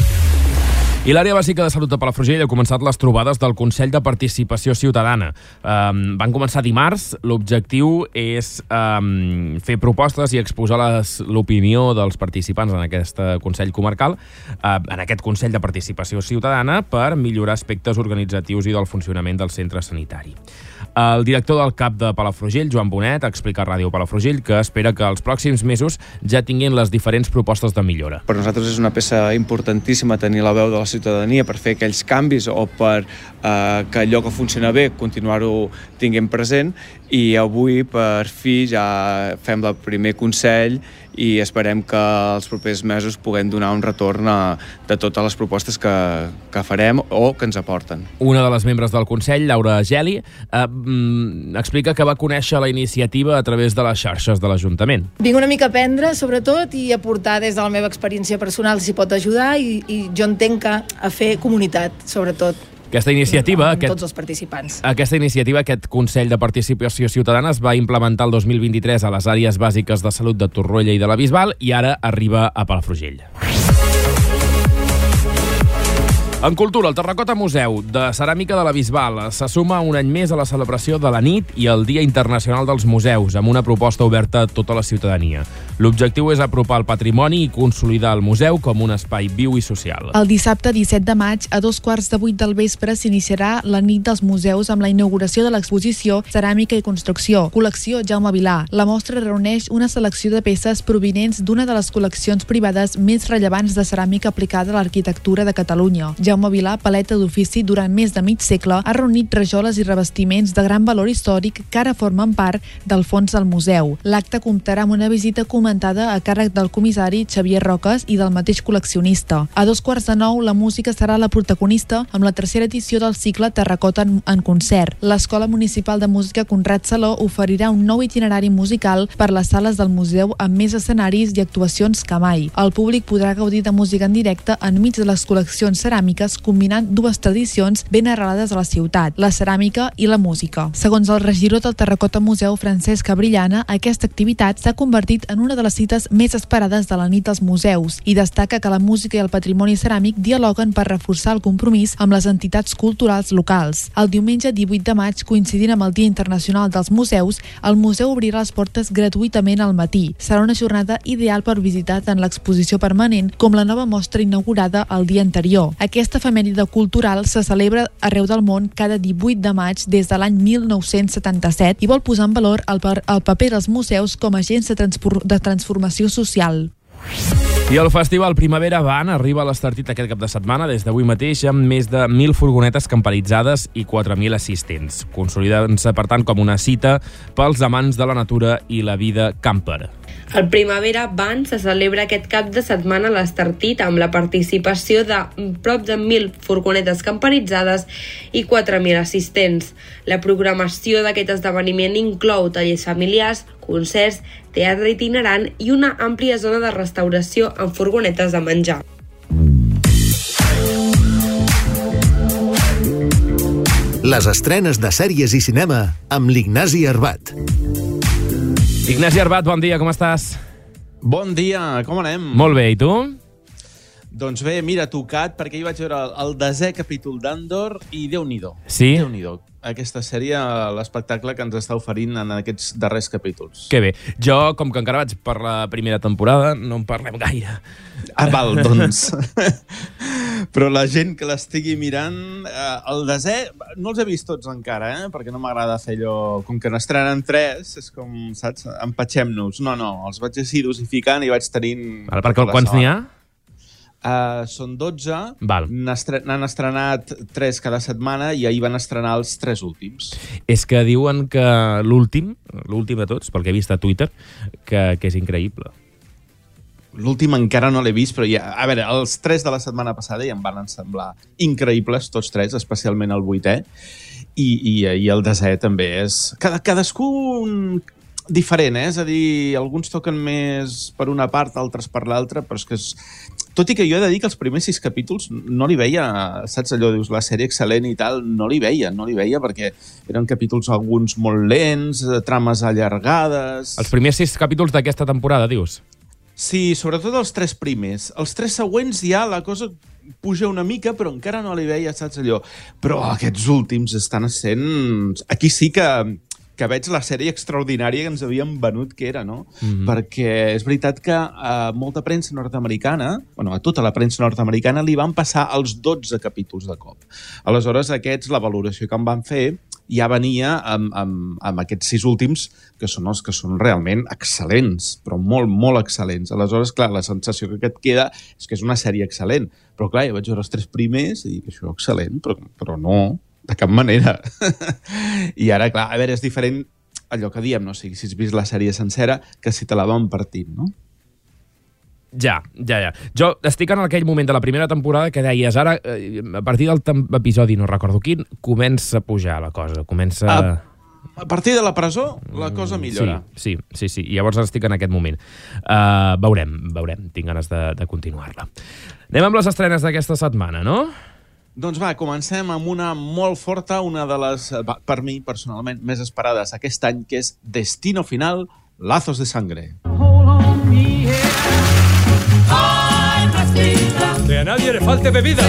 I l'Àrea Bàsica de Salut de Palafrugell ha començat les trobades del Consell de Participació Ciutadana. Van començar dimarts. L'objectiu és fer propostes i exposar l'opinió dels participants en aquest Consell Comarcal, en aquest Consell de Participació Ciutadana, per millorar aspectes organitzatius i del funcionament del centre sanitari. El director del CAP de Palafrugell, Joan Bonet, ha explicat a Ràdio Palafrugell que espera que els pròxims mesos ja tinguin les diferents propostes de millora. Per nosaltres és una peça importantíssima tenir la veu de la ciutadania per fer aquells canvis o per que allò que funciona bé continuar-ho tinguem present, i avui per fi ja fem el primer Consell i esperem que els propers mesos puguem donar un retorn de totes les propostes que farem o que ens aporten. Una de les membres del Consell, Laura Geli, explica que va conèixer la iniciativa a través de les xarxes de l'Ajuntament. Vinc una mica a aprendre, sobretot, i aportar des de la meva experiència personal si pot ajudar, i jo entenc que a fer comunitat, sobretot. Aquesta iniciativa, tots els participants. Aquest Consell de Participació Ciutadana es va implementar el 2023 a les àrees bàsiques de salut de Torroella i de la Bisbal, i ara arriba a Palafrugell. En cultura, el Terracota Museu de Ceràmica de la Bisbal se suma un any més a la celebració de la nit i el Dia Internacional dels Museus, amb una proposta oberta a tota la ciutadania. L'objectiu és apropar el patrimoni i consolidar el museu com un espai viu i social. El dissabte 17 de maig, a 7:15 del vespre, s'iniciarà la nit dels museus amb la inauguració de l'exposició Ceràmica i Construcció, col·lecció Jaume Vilà. La mostra reuneix una selecció de peces provinents d'una de les col·leccions privades més rellevants de ceràmica aplicada a l'arquitectura de Catalunya. Jaume Vilà, paleta d'ofici durant més de mig segle, ha reunit rajoles i revestiments de gran valor històric que ara formen part del fons del museu. L'acte comptarà amb una visita comentada a càrrec del comissari Xavier Roques i del mateix col·leccionista. A 8:45 la música serà la protagonista amb la tercera edició del cicle Terracota en concert. L'Escola Municipal de Música Conrad Saló oferirà un nou itinerari musical per les sales del museu amb més escenaris i actuacions que mai. El públic podrà gaudir de música en directe enmig de les col·leccions ceràmiques, combinant dues tradicions ben arrelades a la ciutat, la ceràmica i la música. Segons el regidor del Terracota Museu, Francesc Cabrillana, aquesta activitat s'ha convertit en una una de les cites més esperades de la nit als museus i destaca que la música i el patrimoni ceràmic dialoguen per reforçar el compromís amb les entitats culturals locals. El diumenge 18 de maig, coincidint amb el Dia Internacional dels Museus, el museu obrirà les portes gratuïtament al matí. Serà una jornada ideal per visitar tant l'exposició permanent com la nova mostra inaugurada el dia anterior. Aquesta efemèride cultural se celebra arreu del món cada 18 de maig des de l'any 1977 i vol posar en valor el paper dels museus com a agents de transformació social. I el Festival Primavera Van arriba a l'Estartit aquest cap de setmana, des d'avui mateix, amb més de 1.000 furgonetes camperitzades i 4.000 assistents, consolidant-se, per tant, com una cita pels amants de la natura i la vida camper. El Primavera Van se celebra aquest cap de setmana a l'Estartit amb la participació de prop de 1.000 furgonetes camperitzades i 4.000 assistents. La programació d'aquest esdeveniment inclou tallers familiars, concerts, teatre itinerant i una àmplia zona de restauració amb furgonetes de menjar. Les estrenes de sèries i cinema amb l'Ignasi Arbat. Ignasi Arbat, bon dia, com estàs? Bon dia, com anem? Molt bé, i tu? Doncs bé, mira, tocat, perquè hi vaig veure el 10è capítol d'Andor i Déu-n'hi-do. Sí? Déu-n'hi-do. Aquesta sèrie, l'espectacle que ens està oferint en aquests darrers capítols. Que bé. Jo, com que encara vaig per la primera temporada, no en parlem gaire. Ah, val, doncs. Però la gent que l'estigui mirant, el 10è, no els he vist tots encara, perquè no m'agrada fer allò... Com que n'estrenen 3, és com, saps, empatxem-nos. No, els vaig així dosificant i vaig tenint... Perquè quants n'hi ha? Són 12, Val. N'han estrenat 3 cada setmana i ahir van estrenar els 3 últims. És que diuen que l'últim de tots, pel que he vist a Twitter, que és increïble. L'últim encara no l'he vist, però ja... A veure, els 3 de la setmana passada ja em van semblar increïbles, tots 3, especialment el 8è, i el 10è també és... Cadascú diferent, és a dir, alguns toquen més per una part, altres per l'altra, però és que és... Tot i que jo he de dir que els primers 6 capítols no li veia, saps allò, dius, la sèrie excel·lent i tal, no li veia perquè eren capítols alguns molt lents, trames allargades... Els primers 6 capítols d'aquesta temporada, dius? Sí, sobretot els 3 primers. Els 3 següents ja la cosa puja una mica, però encara no li veia, saps allò. Però aquests últims estan sent... Aquí sí que veig la sèrie extraordinària que ens havien venut que era, no? Perquè és veritat que a molta premsa nord-americana, a tota la premsa nord-americana, li van passar els 12 capítols de cop. Aleshores, la valoració que en van fer ja venia amb aquests 6 últims, que són els que són realment excel·lents, però molt, molt excel·lents. Aleshores, clar, la sensació que et queda és que és una sèrie excel·lent. Però, clar, jo vaig veure els 3 primers i dic, això és excel·lent, però no... De cap manera. I ara, clar, a veure, és diferent allò que diem, no? O sigui, si has vist la sèrie sencera, que si te la van partint, no? Ja. Jo estic en aquell moment de la primera temporada que deies, ara, a partir del episodi, no recordo quin, comença a pujar la cosa, comença... A partir de la presó, la cosa millora. Sí. Llavors estic en aquest moment. Veurem. Tinc ganes de continuar-la. Anem amb les estrenes d'aquesta setmana, no? Doncs va, comencem amb una molt forta, una de les, per mi, personalment, més esperades aquest any, que és Destino Final, Lazos de Sangre. Que a nadie le falte bebida.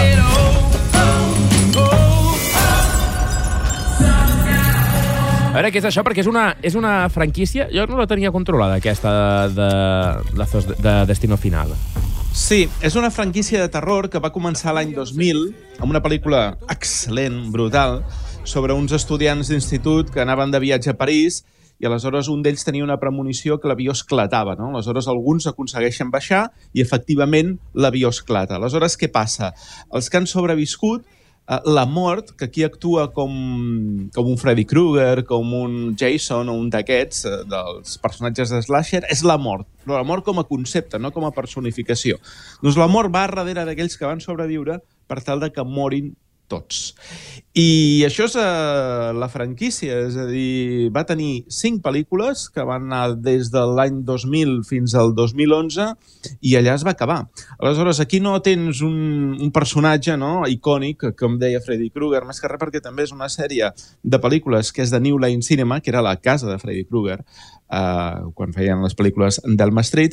A veure, què és això? Perquè és una franquícia... Jo no la tenia controlada, aquesta de Destino Final. Sí, és una franquícia de terror que va començar l'any 2000 amb una pel·lícula excel·lent, brutal, sobre uns estudiants d'institut que anaven de viatge a París i aleshores un d'ells tenia una premonició que l'avió esclatava, no? Aleshores alguns aconsegueixen baixar i efectivament l'avió esclata. Aleshores què passa? Els que han sobreviscut, la mort, que aquí actua com un Freddy Krueger, com un Jason o un d'aquests, dels personatges de slasher, és la mort. Però la mort com a concepte, no com a personificació. Doncs la mort va darrere d'aquells que van sobreviure per tal de que morin tots. I això és la franquícia, és a dir, va tenir 5 pel·lícules que van anar des de l'any 2000 fins al 2011 i allà es va acabar. Aleshores, aquí no tens un personatge, no, icònic, com deia Freddy Krueger, més que res perquè també és una sèrie de pel·lícules que és de New Line Cinema, que era la casa de Freddy Krueger, quan feien les pel·lícules d'Elm Street,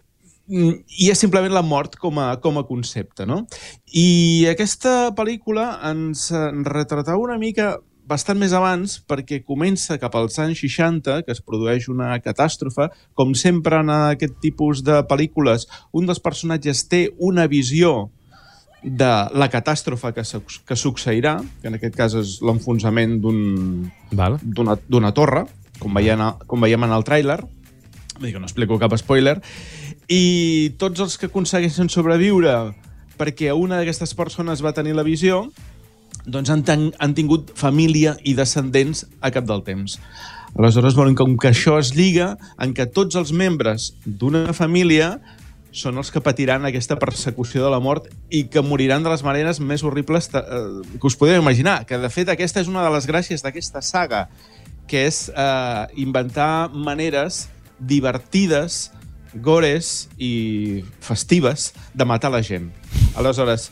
i és simplement la mort com a concepte, no? I aquesta pel·lícula ens retratava una mica bastant més abans, perquè comença cap als anys 60, que es produeix una catàstrofe. Com sempre en aquest tipus de pel·lícules, un dels personatges té una visió de la catàstrofe que succeirà, que en aquest cas és l'enfonsament d'una torre, com veiem en el tràiler. Vull dir que no explico cap spoiler. I tots els que aconsegueixen sobreviure perquè una d'aquestes persones va tenir la visió, doncs han tingut família i descendents a cap del temps. Aleshores, com que això es lliga en què tots els membres d'una família són els que patiran aquesta persecució de la mort i que moriran de les maneres més horribles que us podeu imaginar. Que, de fet, aquesta és una de les gràcies d'aquesta saga, que és inventar maneres divertides, gores i festives de matar la gent. Aleshores,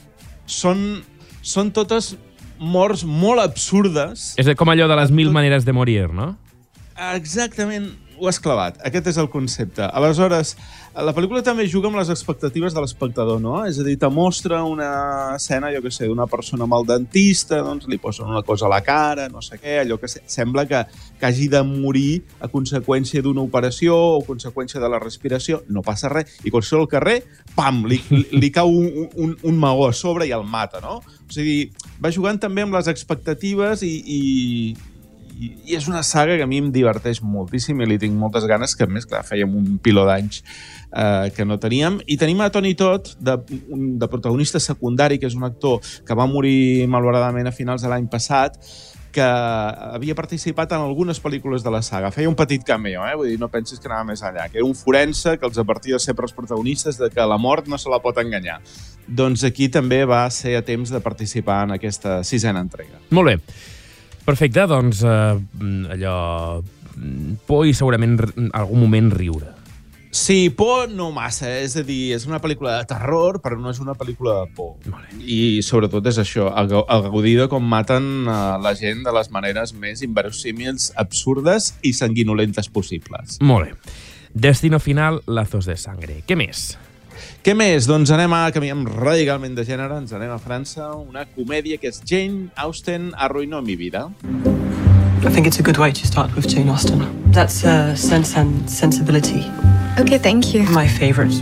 són totes morts molt absurdes. És com allò de les 1000 maneres de morir, no? Exactament, ho has clavat. Aquest és el concepte. Aleshores, la pel·lícula també juga amb les expectatives de l'espectador, no? És a dir, te mostra una escena, jo què sé, d'una persona amb el dentista, doncs li posen una cosa a la cara, no sé què, allò que sembla que hagi de morir a conseqüència d'una operació o a conseqüència de la respiració. No passa res. I quan surt al carrer, pam, li cau un maó a sobre i el mata, no? O sigui, va jugant també amb les expectatives i és una saga que a mi em diverteix moltíssim i li tinc moltes ganes, que a més, clar, fèiem un piló d'anys que no teníem. I tenim a Tony Todd, de protagonista secundari, que és un actor que va morir malauradament a finals de l'any passat, que havia participat en algunes pel·lícules de la saga. Feia un petit cameo, vull dir, no pensis que anava més enllà, que era un forense que els advertia sempre els protagonistes de que la mort no se la pot enganyar. Doncs aquí també va ser a temps de participar en aquesta 6a entrega. Molt bé. Perfecte, doncs allò... por i segurament en algun moment riure. Sí, por no massa, és a dir, és una pel·lícula de terror, però no és una pel·lícula de por. I sobretot és això, el gaudir de com maten la gent de les maneres més inverosímils, absurdes i sanguinolentes possibles. Molt bé. Destino final, lazos de sangre. Què més? Què més? Doncs canviem radicalment de gènere, ens anem a França, una comèdia que és Jane Austen arruinó mi vida. I think it's a good way to start with Jane Austen. That's Sense and Sensibility. Okay, thank you. My favorite.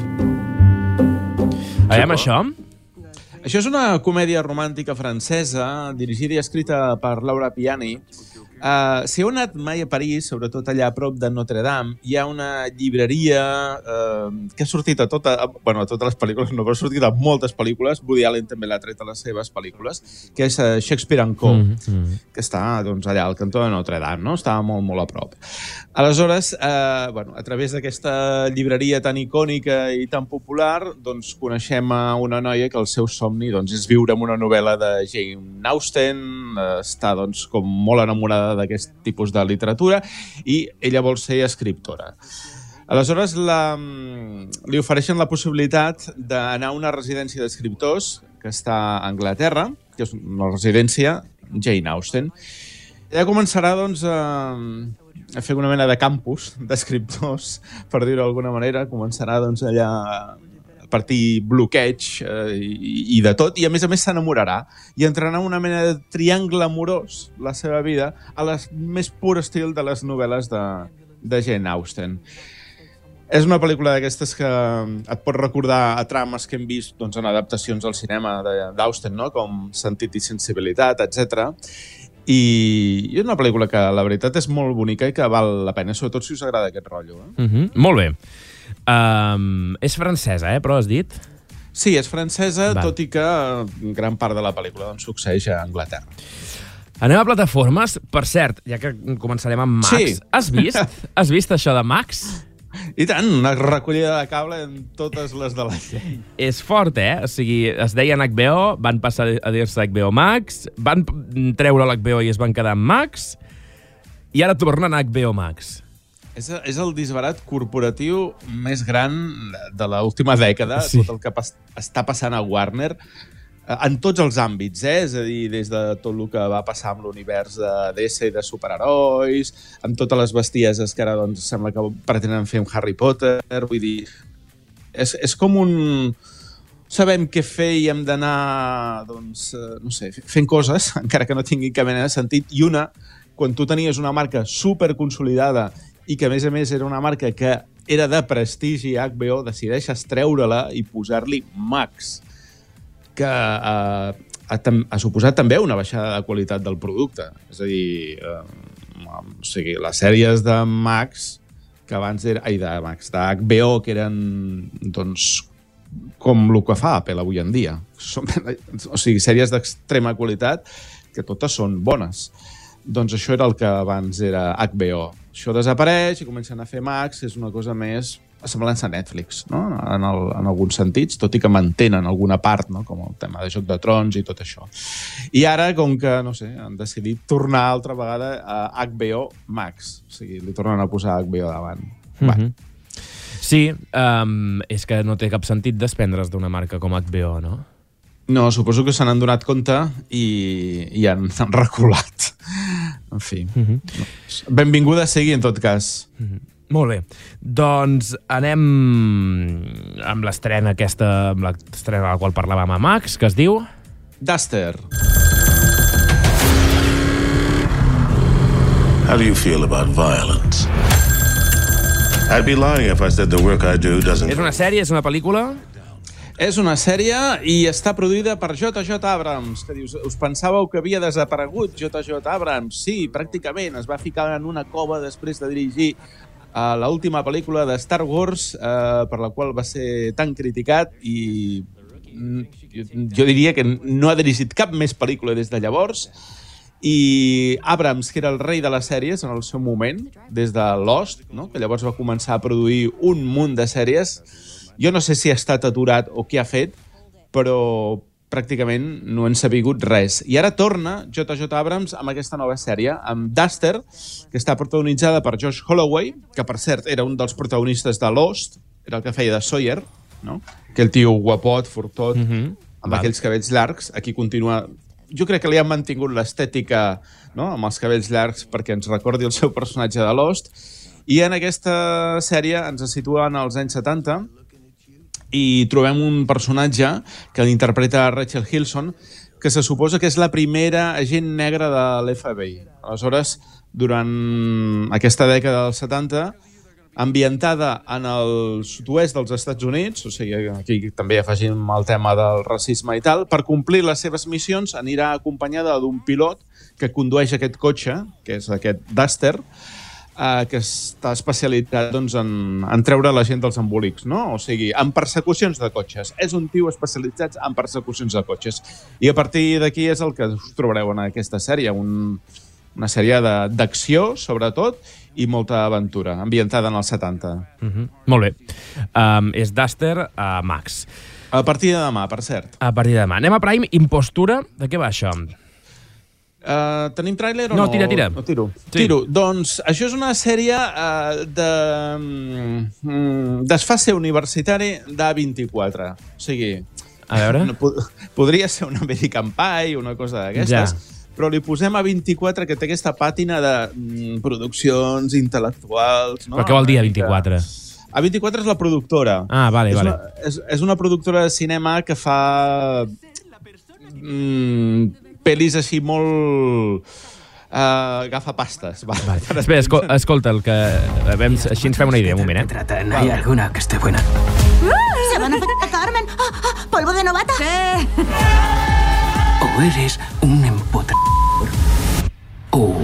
Aviam, això? Això és una comèdia romàntica francesa, dirigida i escrita per Laura Piani. Si heu anat mai a París, sobretot allà a prop de Notre-Dame, hi ha una llibreria que ha sortit a totes les pel·lícules, no, però ha sortit a moltes pel·lícules. Woody Allen també l'ha tret a les seves pel·lícules, que és Shakespeare & Co., que està allà al cantó de Notre-Dame, no? Estava molt, molt a prop. Aleshores, a través d'aquesta llibreria tan icònica i tan popular, doncs coneixem a una noia que el seu somni és viure en una novel·la de Jane Austen, està com molt enamorada d'aquest tipus de literatura i ella vol ser escriptora. Aleshores, li ofereixen la possibilitat d'anar a una residència d'escriptors que està a Anglaterra, que és una residència Jane Austen. Ella començarà a fer una mena de campus d'escriptors, per dir-ho d'alguna manera. Començarà allà a partir bloqueig i de tot, i a més s'enamorarà i entrarà en una mena de triangle amorós la seva vida a les més pur estil de les novel·les de Jane Austen. És una pel·lícula d'aquestes que et pot recordar a trames que hem vist en adaptacions al cinema d'Austen, no? Com Sentit i sensibilitat, etc. I és una pel·lícula que la veritat és molt bonica i que val la pena, sobretot si us agrada aquest rotllo. Molt bé. És francesa, però has dit? Sí, és francesa, tot i que gran part de la pel·lícula succeeix a Anglaterra. Anem a plataformes. Per cert, ja que començarem amb Max, sí. Has vist això de Max? I tant, una recollida de cable en totes les de la llei. És fort, O sigui, es deien HBO, van passar a dir-se HBO Max, van treure l'HBO i es van quedar amb Max, i ara tornen a HBO Max. És el disbarat corporatiu més gran de l'última dècada, sí. Tot el que està passant a Warner, en tots els àmbits, És a dir, des de tot el que va passar amb l'univers de DC i de superherois, amb totes les bestieses que ara doncs, sembla que pretenen fer amb Harry Potter, vull dir, és com un... Sabem què fer i hem d'anar, doncs, no sé, fent coses, encara que no tinguin cap mena de sentit, i una, quan tu tenies una marca superconsolidada i que, a més, era una marca que era de prestigi, HBO, decideixes treure-la i posar-li Max, que ha suposat també una baixada de qualitat del producte. És a dir, o sigui, les sèries de Max, que abans de HBO, que eren, doncs, com el que fa Apple avui en dia. O sigui, sèries d'extrema qualitat, que totes són bones. Doncs això era el que abans era HBO. Això desapareix i comencen a fer Max, és una cosa més semblança a Netflix, no? En alguns sentits, tot i que mantenen alguna part, no? Com el tema de Joc de Trons i tot això. I ara, com que, no sé, han decidit tornar altra vegada a HBO Max. O sigui, li tornen a posar HBO davant. Sí, és que no té cap sentit desprendre's d'una marca com HBO, no? No, suposo que se n'han donat compte i han reculat. En fi. Benvinguda sigui, en tot cas. Molt bé. Doncs anem amb l'estrena aquesta, amb l'estrena a la qual parlàvem a Max, que es diu... Duster. How do you feel about violence? I'd be lying if I said the work I do doesn't... És una sèrie, és una pel·lícula? És una sèrie i està produïda per J.J. Abrams, que dius, us pensàveu que havia desaparegut J.J. Abrams? Sí, pràcticament. Es va ficar en una cova després de dirigir l'última pel·lícula de Star Wars, per la qual va ser tan criticat, i jo diria que no ha dirigit cap més pel·lícula des de llavors. I Abrams, que era el rei de les sèries en el seu moment, des de Lost, no? Que llavors va començar a produir un munt de sèries. Jo no sé si ha estat aturat o què ha fet, però pràcticament no hem sabut res. I ara torna J.J. Abrams amb aquesta nova sèrie, amb Duster, que està protagonitzada per Josh Holloway, que per cert era un dels protagonistes de Lost, era el que feia de Sawyer, no? Aquell tio guapot, fortot, amb aquells cabells llargs. Aquí continua... Jo crec que li han mantingut l'estètica, no? Amb els cabells llargs perquè ens recordi el seu personatge de Lost. I en aquesta sèrie ens situen als anys 70 i trobem un personatge que l'interpreta Rachel Hilson, que se suposa que és la primera agent negra de l'FBI. Aleshores, durant aquesta dècada dels 70, ambientada en el sud-oest dels Estats Units, o sigui, aquí també afegim el tema del racisme i tal, per complir les seves missions anirà acompanyada d'un pilot que condueix aquest cotxe, que és aquest Duster, que està especialitzat doncs, en treure la gent dels embolics, no? O sigui, en persecucions de cotxes. És un tio especialitzat en persecucions de cotxes. I a partir d'aquí és el que us trobareu en aquesta sèrie, una sèrie d'acció, sobretot, i molta aventura, ambientada en els 70. Molt bé. És Duster a Max. A partir de demà, per cert. A partir de demà. Anem a Prime, Impostura. De què va això? Tenim tràiler o no? No, tira. No, tiro. Doncs això és una sèrie de desfase universitari d'A24. O sigui, a veure? Podria ser un American Pie, una cosa d'aquestes, però li posem A24, que té aquesta pàtina de produccions intel·lectuals. No? Però què vol dir A24? A24 és la productora. Ah, vale. És una productora de cinema que fa... pel·lis així molt... gafapastes. Vale. Espera, escolta, així ens fem una idea, un moment, ¿Hay alguna que esté buena? ¡Se van a afectar a Carmen! ¡Polvo de novata! ¿Qué? O eres un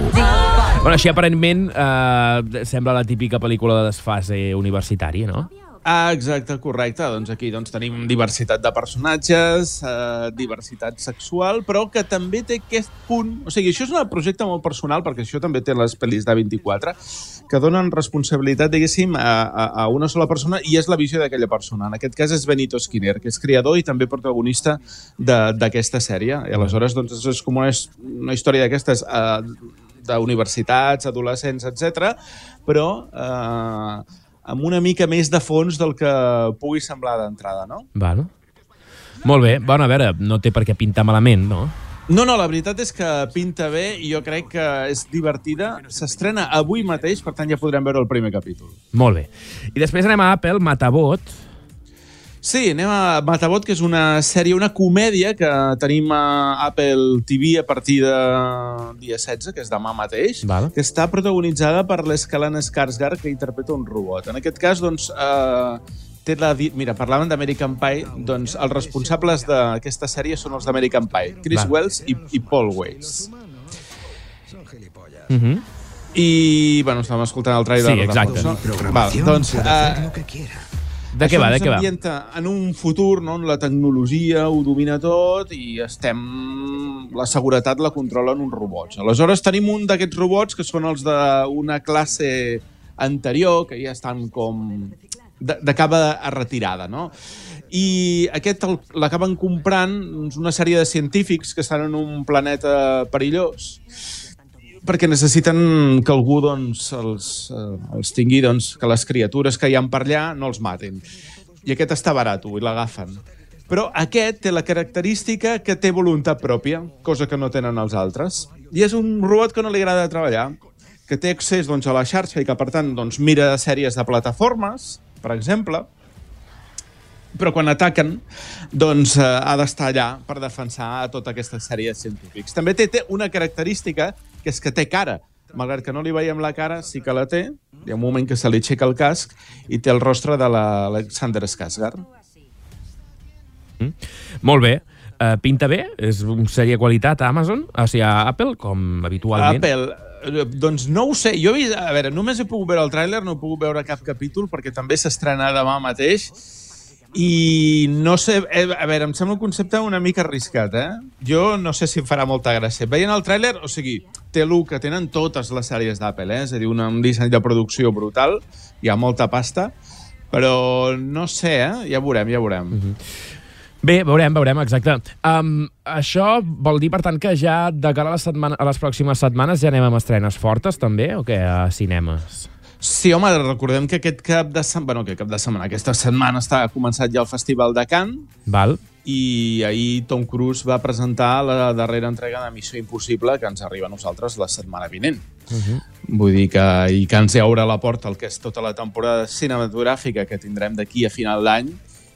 Bueno, així aparentment sembla la típica pel·lícula de desfase universitari, no? Exacte, correcte. Doncs aquí tenim diversitat de personatges, diversitat sexual, però que també té aquest punt... O sigui, això és un projecte molt personal, perquè això també té les pel·lis d'A24, que donen responsabilitat, diguéssim, a una sola persona i és la visió d'aquella persona. En aquest cas és Benito Skinner, que és creador i també protagonista d'aquesta sèrie. I aleshores doncs, és com una història d'aquestes d'universitats, adolescents, etc. però amb una mica més de fons del que pugui semblar d'entrada, no? Bueno. Molt bé. Bueno, a veure, no té per què pintar malament, no? No, la veritat és que pinta bé i jo crec que és divertida. S'estrena avui mateix, per tant ja podrem veure el primer capítol. Molt bé. I després anem a Apple, Matabot. Sí, anem a Matabot, que és una sèrie, una comèdia que tenim a Apple TV a partir de dia 16, que és demà mateix, que està protagonitzada per l'Stellan Skarsgård, que interpreta un robot. En aquest cas, doncs, mira, parlaven d'American Pie, doncs els responsables d'aquesta sèrie són els d'American Pie, Chris Wells i Paul Weitz. I, bueno, estàvem escoltant el trailer. Sí, exacte. Doncs, de què va? S'ambienta en un futur, no, on la tecnologia ho domina tot i la seguretat la controlen uns robots. Aleshores tenim un d'aquests robots que són els d'una classe anterior, que ja estan com d'acaba retirada, no? I aquest l'acaben comprant una sèrie de científics que estan en un planeta perillós perquè necessiten que algú doncs, els tingui, doncs, que les criatures que hi ha per allà no els matin. I aquest està barat i l'agafen. Però aquest té la característica que té voluntat pròpia, cosa que no tenen els altres. I és un robot que no li agrada treballar, que té accés doncs, a la xarxa i que, per tant, doncs, mira sèries de plataformes, per exemple, però quan ataquen doncs, ha d'estar allà per defensar tota aquesta sèrie de científics. També té una característica, que és que té cara. Malgrat que no li veiem la cara, sí que la té. Hi ha un moment que se li aixeca el casc i té el rostre de l'Alexander Skarsgård. Molt bé. Pinta bé? És una sèrie de qualitat a Amazon? O sigui, a Apple, com habitualment? Apple, doncs no ho sé. Jo he vist, a veure, només he pogut veure el tràiler, no he pogut veure cap capítol, perquè també s'estrena demà mateix. I no sé, a veure, em sembla un concepte una mica arriscat, Jo no sé si em farà molta gràcia. Veient el tràiler, o sigui, té el que tenen totes les sèries d'Apple, És a dir, un disseny de producció brutal, hi ha molta pasta, però no sé, Ja veurem. Bé, veurem, exacte. Això vol dir, per tant, que ja de cara a les pròximes setmanes ja anem amb estrenes fortes, també, o què, a cinemes? Sí, home, recordem que aquesta setmana ha començat ja el Festival de Cannes. Val. I ahir Tom Cruise va presentar la darrera entrega de Missió Impossible, que ens arriba a nosaltres la setmana vinent. Vull dir que ens obre la porta el que és tota la temporada cinematogràfica que tindrem d'aquí a final d'any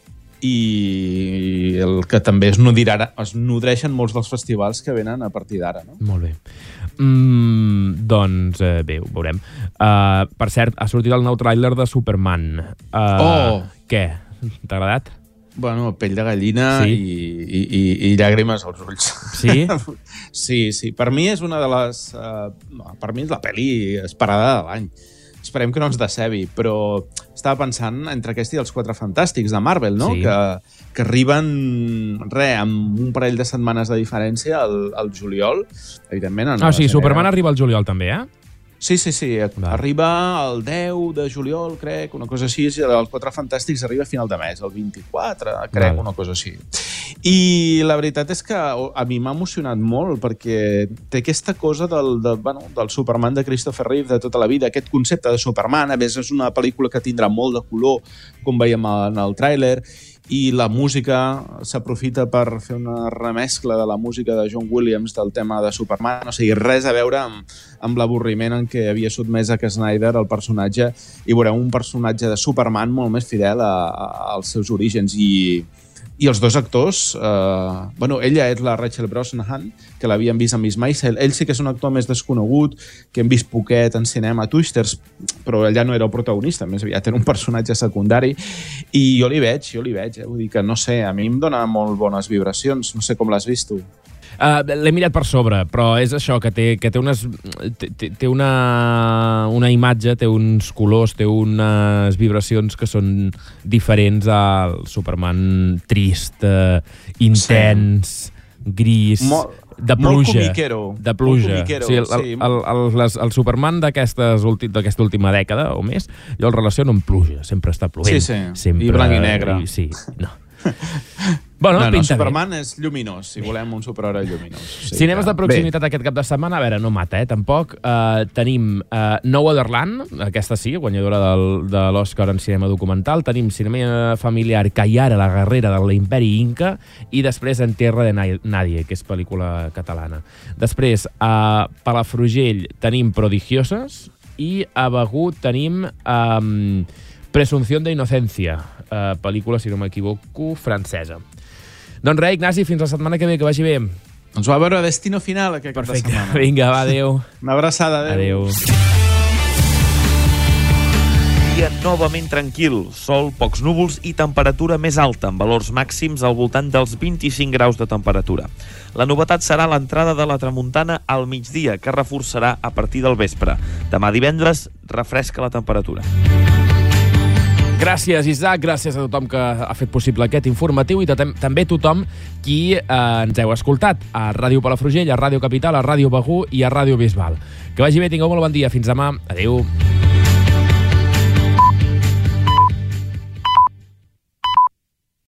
i el que també es nodreixen molts dels festivals que venen a partir d'ara. No? Molt bé. Doncs bé, ho veurem. Per cert, ha sortit el nou tràiler de Superman. Què? T'ha agradat? Bueno, pell de gallina i llàgrimes als ulls. Sí? Sí. Per mi és una de les... per mi és la pel·li esperada de l'any. Esperem que no ens decebi, però estava pensant entre aquest i els Quatre Fantàstics de Marvel, no? Sí. Que arriben, amb un parell de setmanes de diferència al juliol. Evidentment... sí, Superman arriba al juliol també, Sí. Arriba el 10 de juliol, crec, una cosa així, i els Quatre Fantàstics arriba a final de mes, el 24, crec, una cosa així. I la veritat és que a mi m'ha emocionat molt, perquè té aquesta cosa del Superman de Christopher Reeve de tota la vida, aquest concepte de Superman, a més és una pel·lícula que tindrà molt de color, com veiem en el tràiler, i la música s'aprofita per fer una remescla de la música de John Williams del tema de Superman, o sigui, res a veure amb l'avorriment en què havia sotmès a Snyder el personatge, i veurem un personatge de Superman molt més fidel als seus orígens, i els dos actors, ella és la Rachel Brosnahan, que l'havíem vist a Miss Maisel, ell sí que és un actor més desconegut, que hem vist poquet en cinema, Twisters, però ell ja no era el protagonista, més aviat era un personatge secundari, i jo li veig, vull dir que no sé, a mi em dona molt bones vibracions, no sé com l'has vist tu. L'he mirat per sobre, però és això, que té una imatge, té uns colors, té unes vibracions que són diferents al Superman trist, intens, gris, de pluja. Molt comiquero. De pluja. Comiquero, sí, el Superman d'aquesta última dècada o més, jo el relaciono amb pluja, sempre està plovent. Sí, sempre, i blanc i negre. Sí, no. Bueno, Superman és lluminós, si volem un superheroi lluminós. Sí, cinemes de proximitat aquest cap de setmana, a veure, no mata, tampoc. Tenim No Otherland, aquesta sí, guanyadora de l'Oscar en cinema documental. Tenim cinema familiar Caiara, la guerrera de l'imperi Inca, i després En tierra de nadie, que és pel·lícula catalana. Després, a Palafrugell tenim Prodigioses i a Begur tenim Presumpción de inocencia, pel·lícula, si no m'equivoco, francesa. Doncs res, Ignasi, fins la setmana que ve, que vagi bé. Ens va veure Destino Final aquest cap de setmana. Vinga, va, adéu. Una abraçada, adéu. Dia novament tranquil, sol, pocs núvols i temperatura més alta, amb valors màxims al voltant dels 25 graus de temperatura. La novetat serà l'entrada de la tramuntana al migdia, que reforçarà a partir del vespre. Demà divendres refresca la temperatura. Gràcies, Isaac, gràcies a tothom que ha fet possible aquest informatiu i també tothom qui ens heu escoltat a Ràdio Palafrugell, a Ràdio Capital, a Ràdio Begur i a Ràdio Bisbal. Que vagi bé, tingueu molt bon dia. Fins demà. Adéu.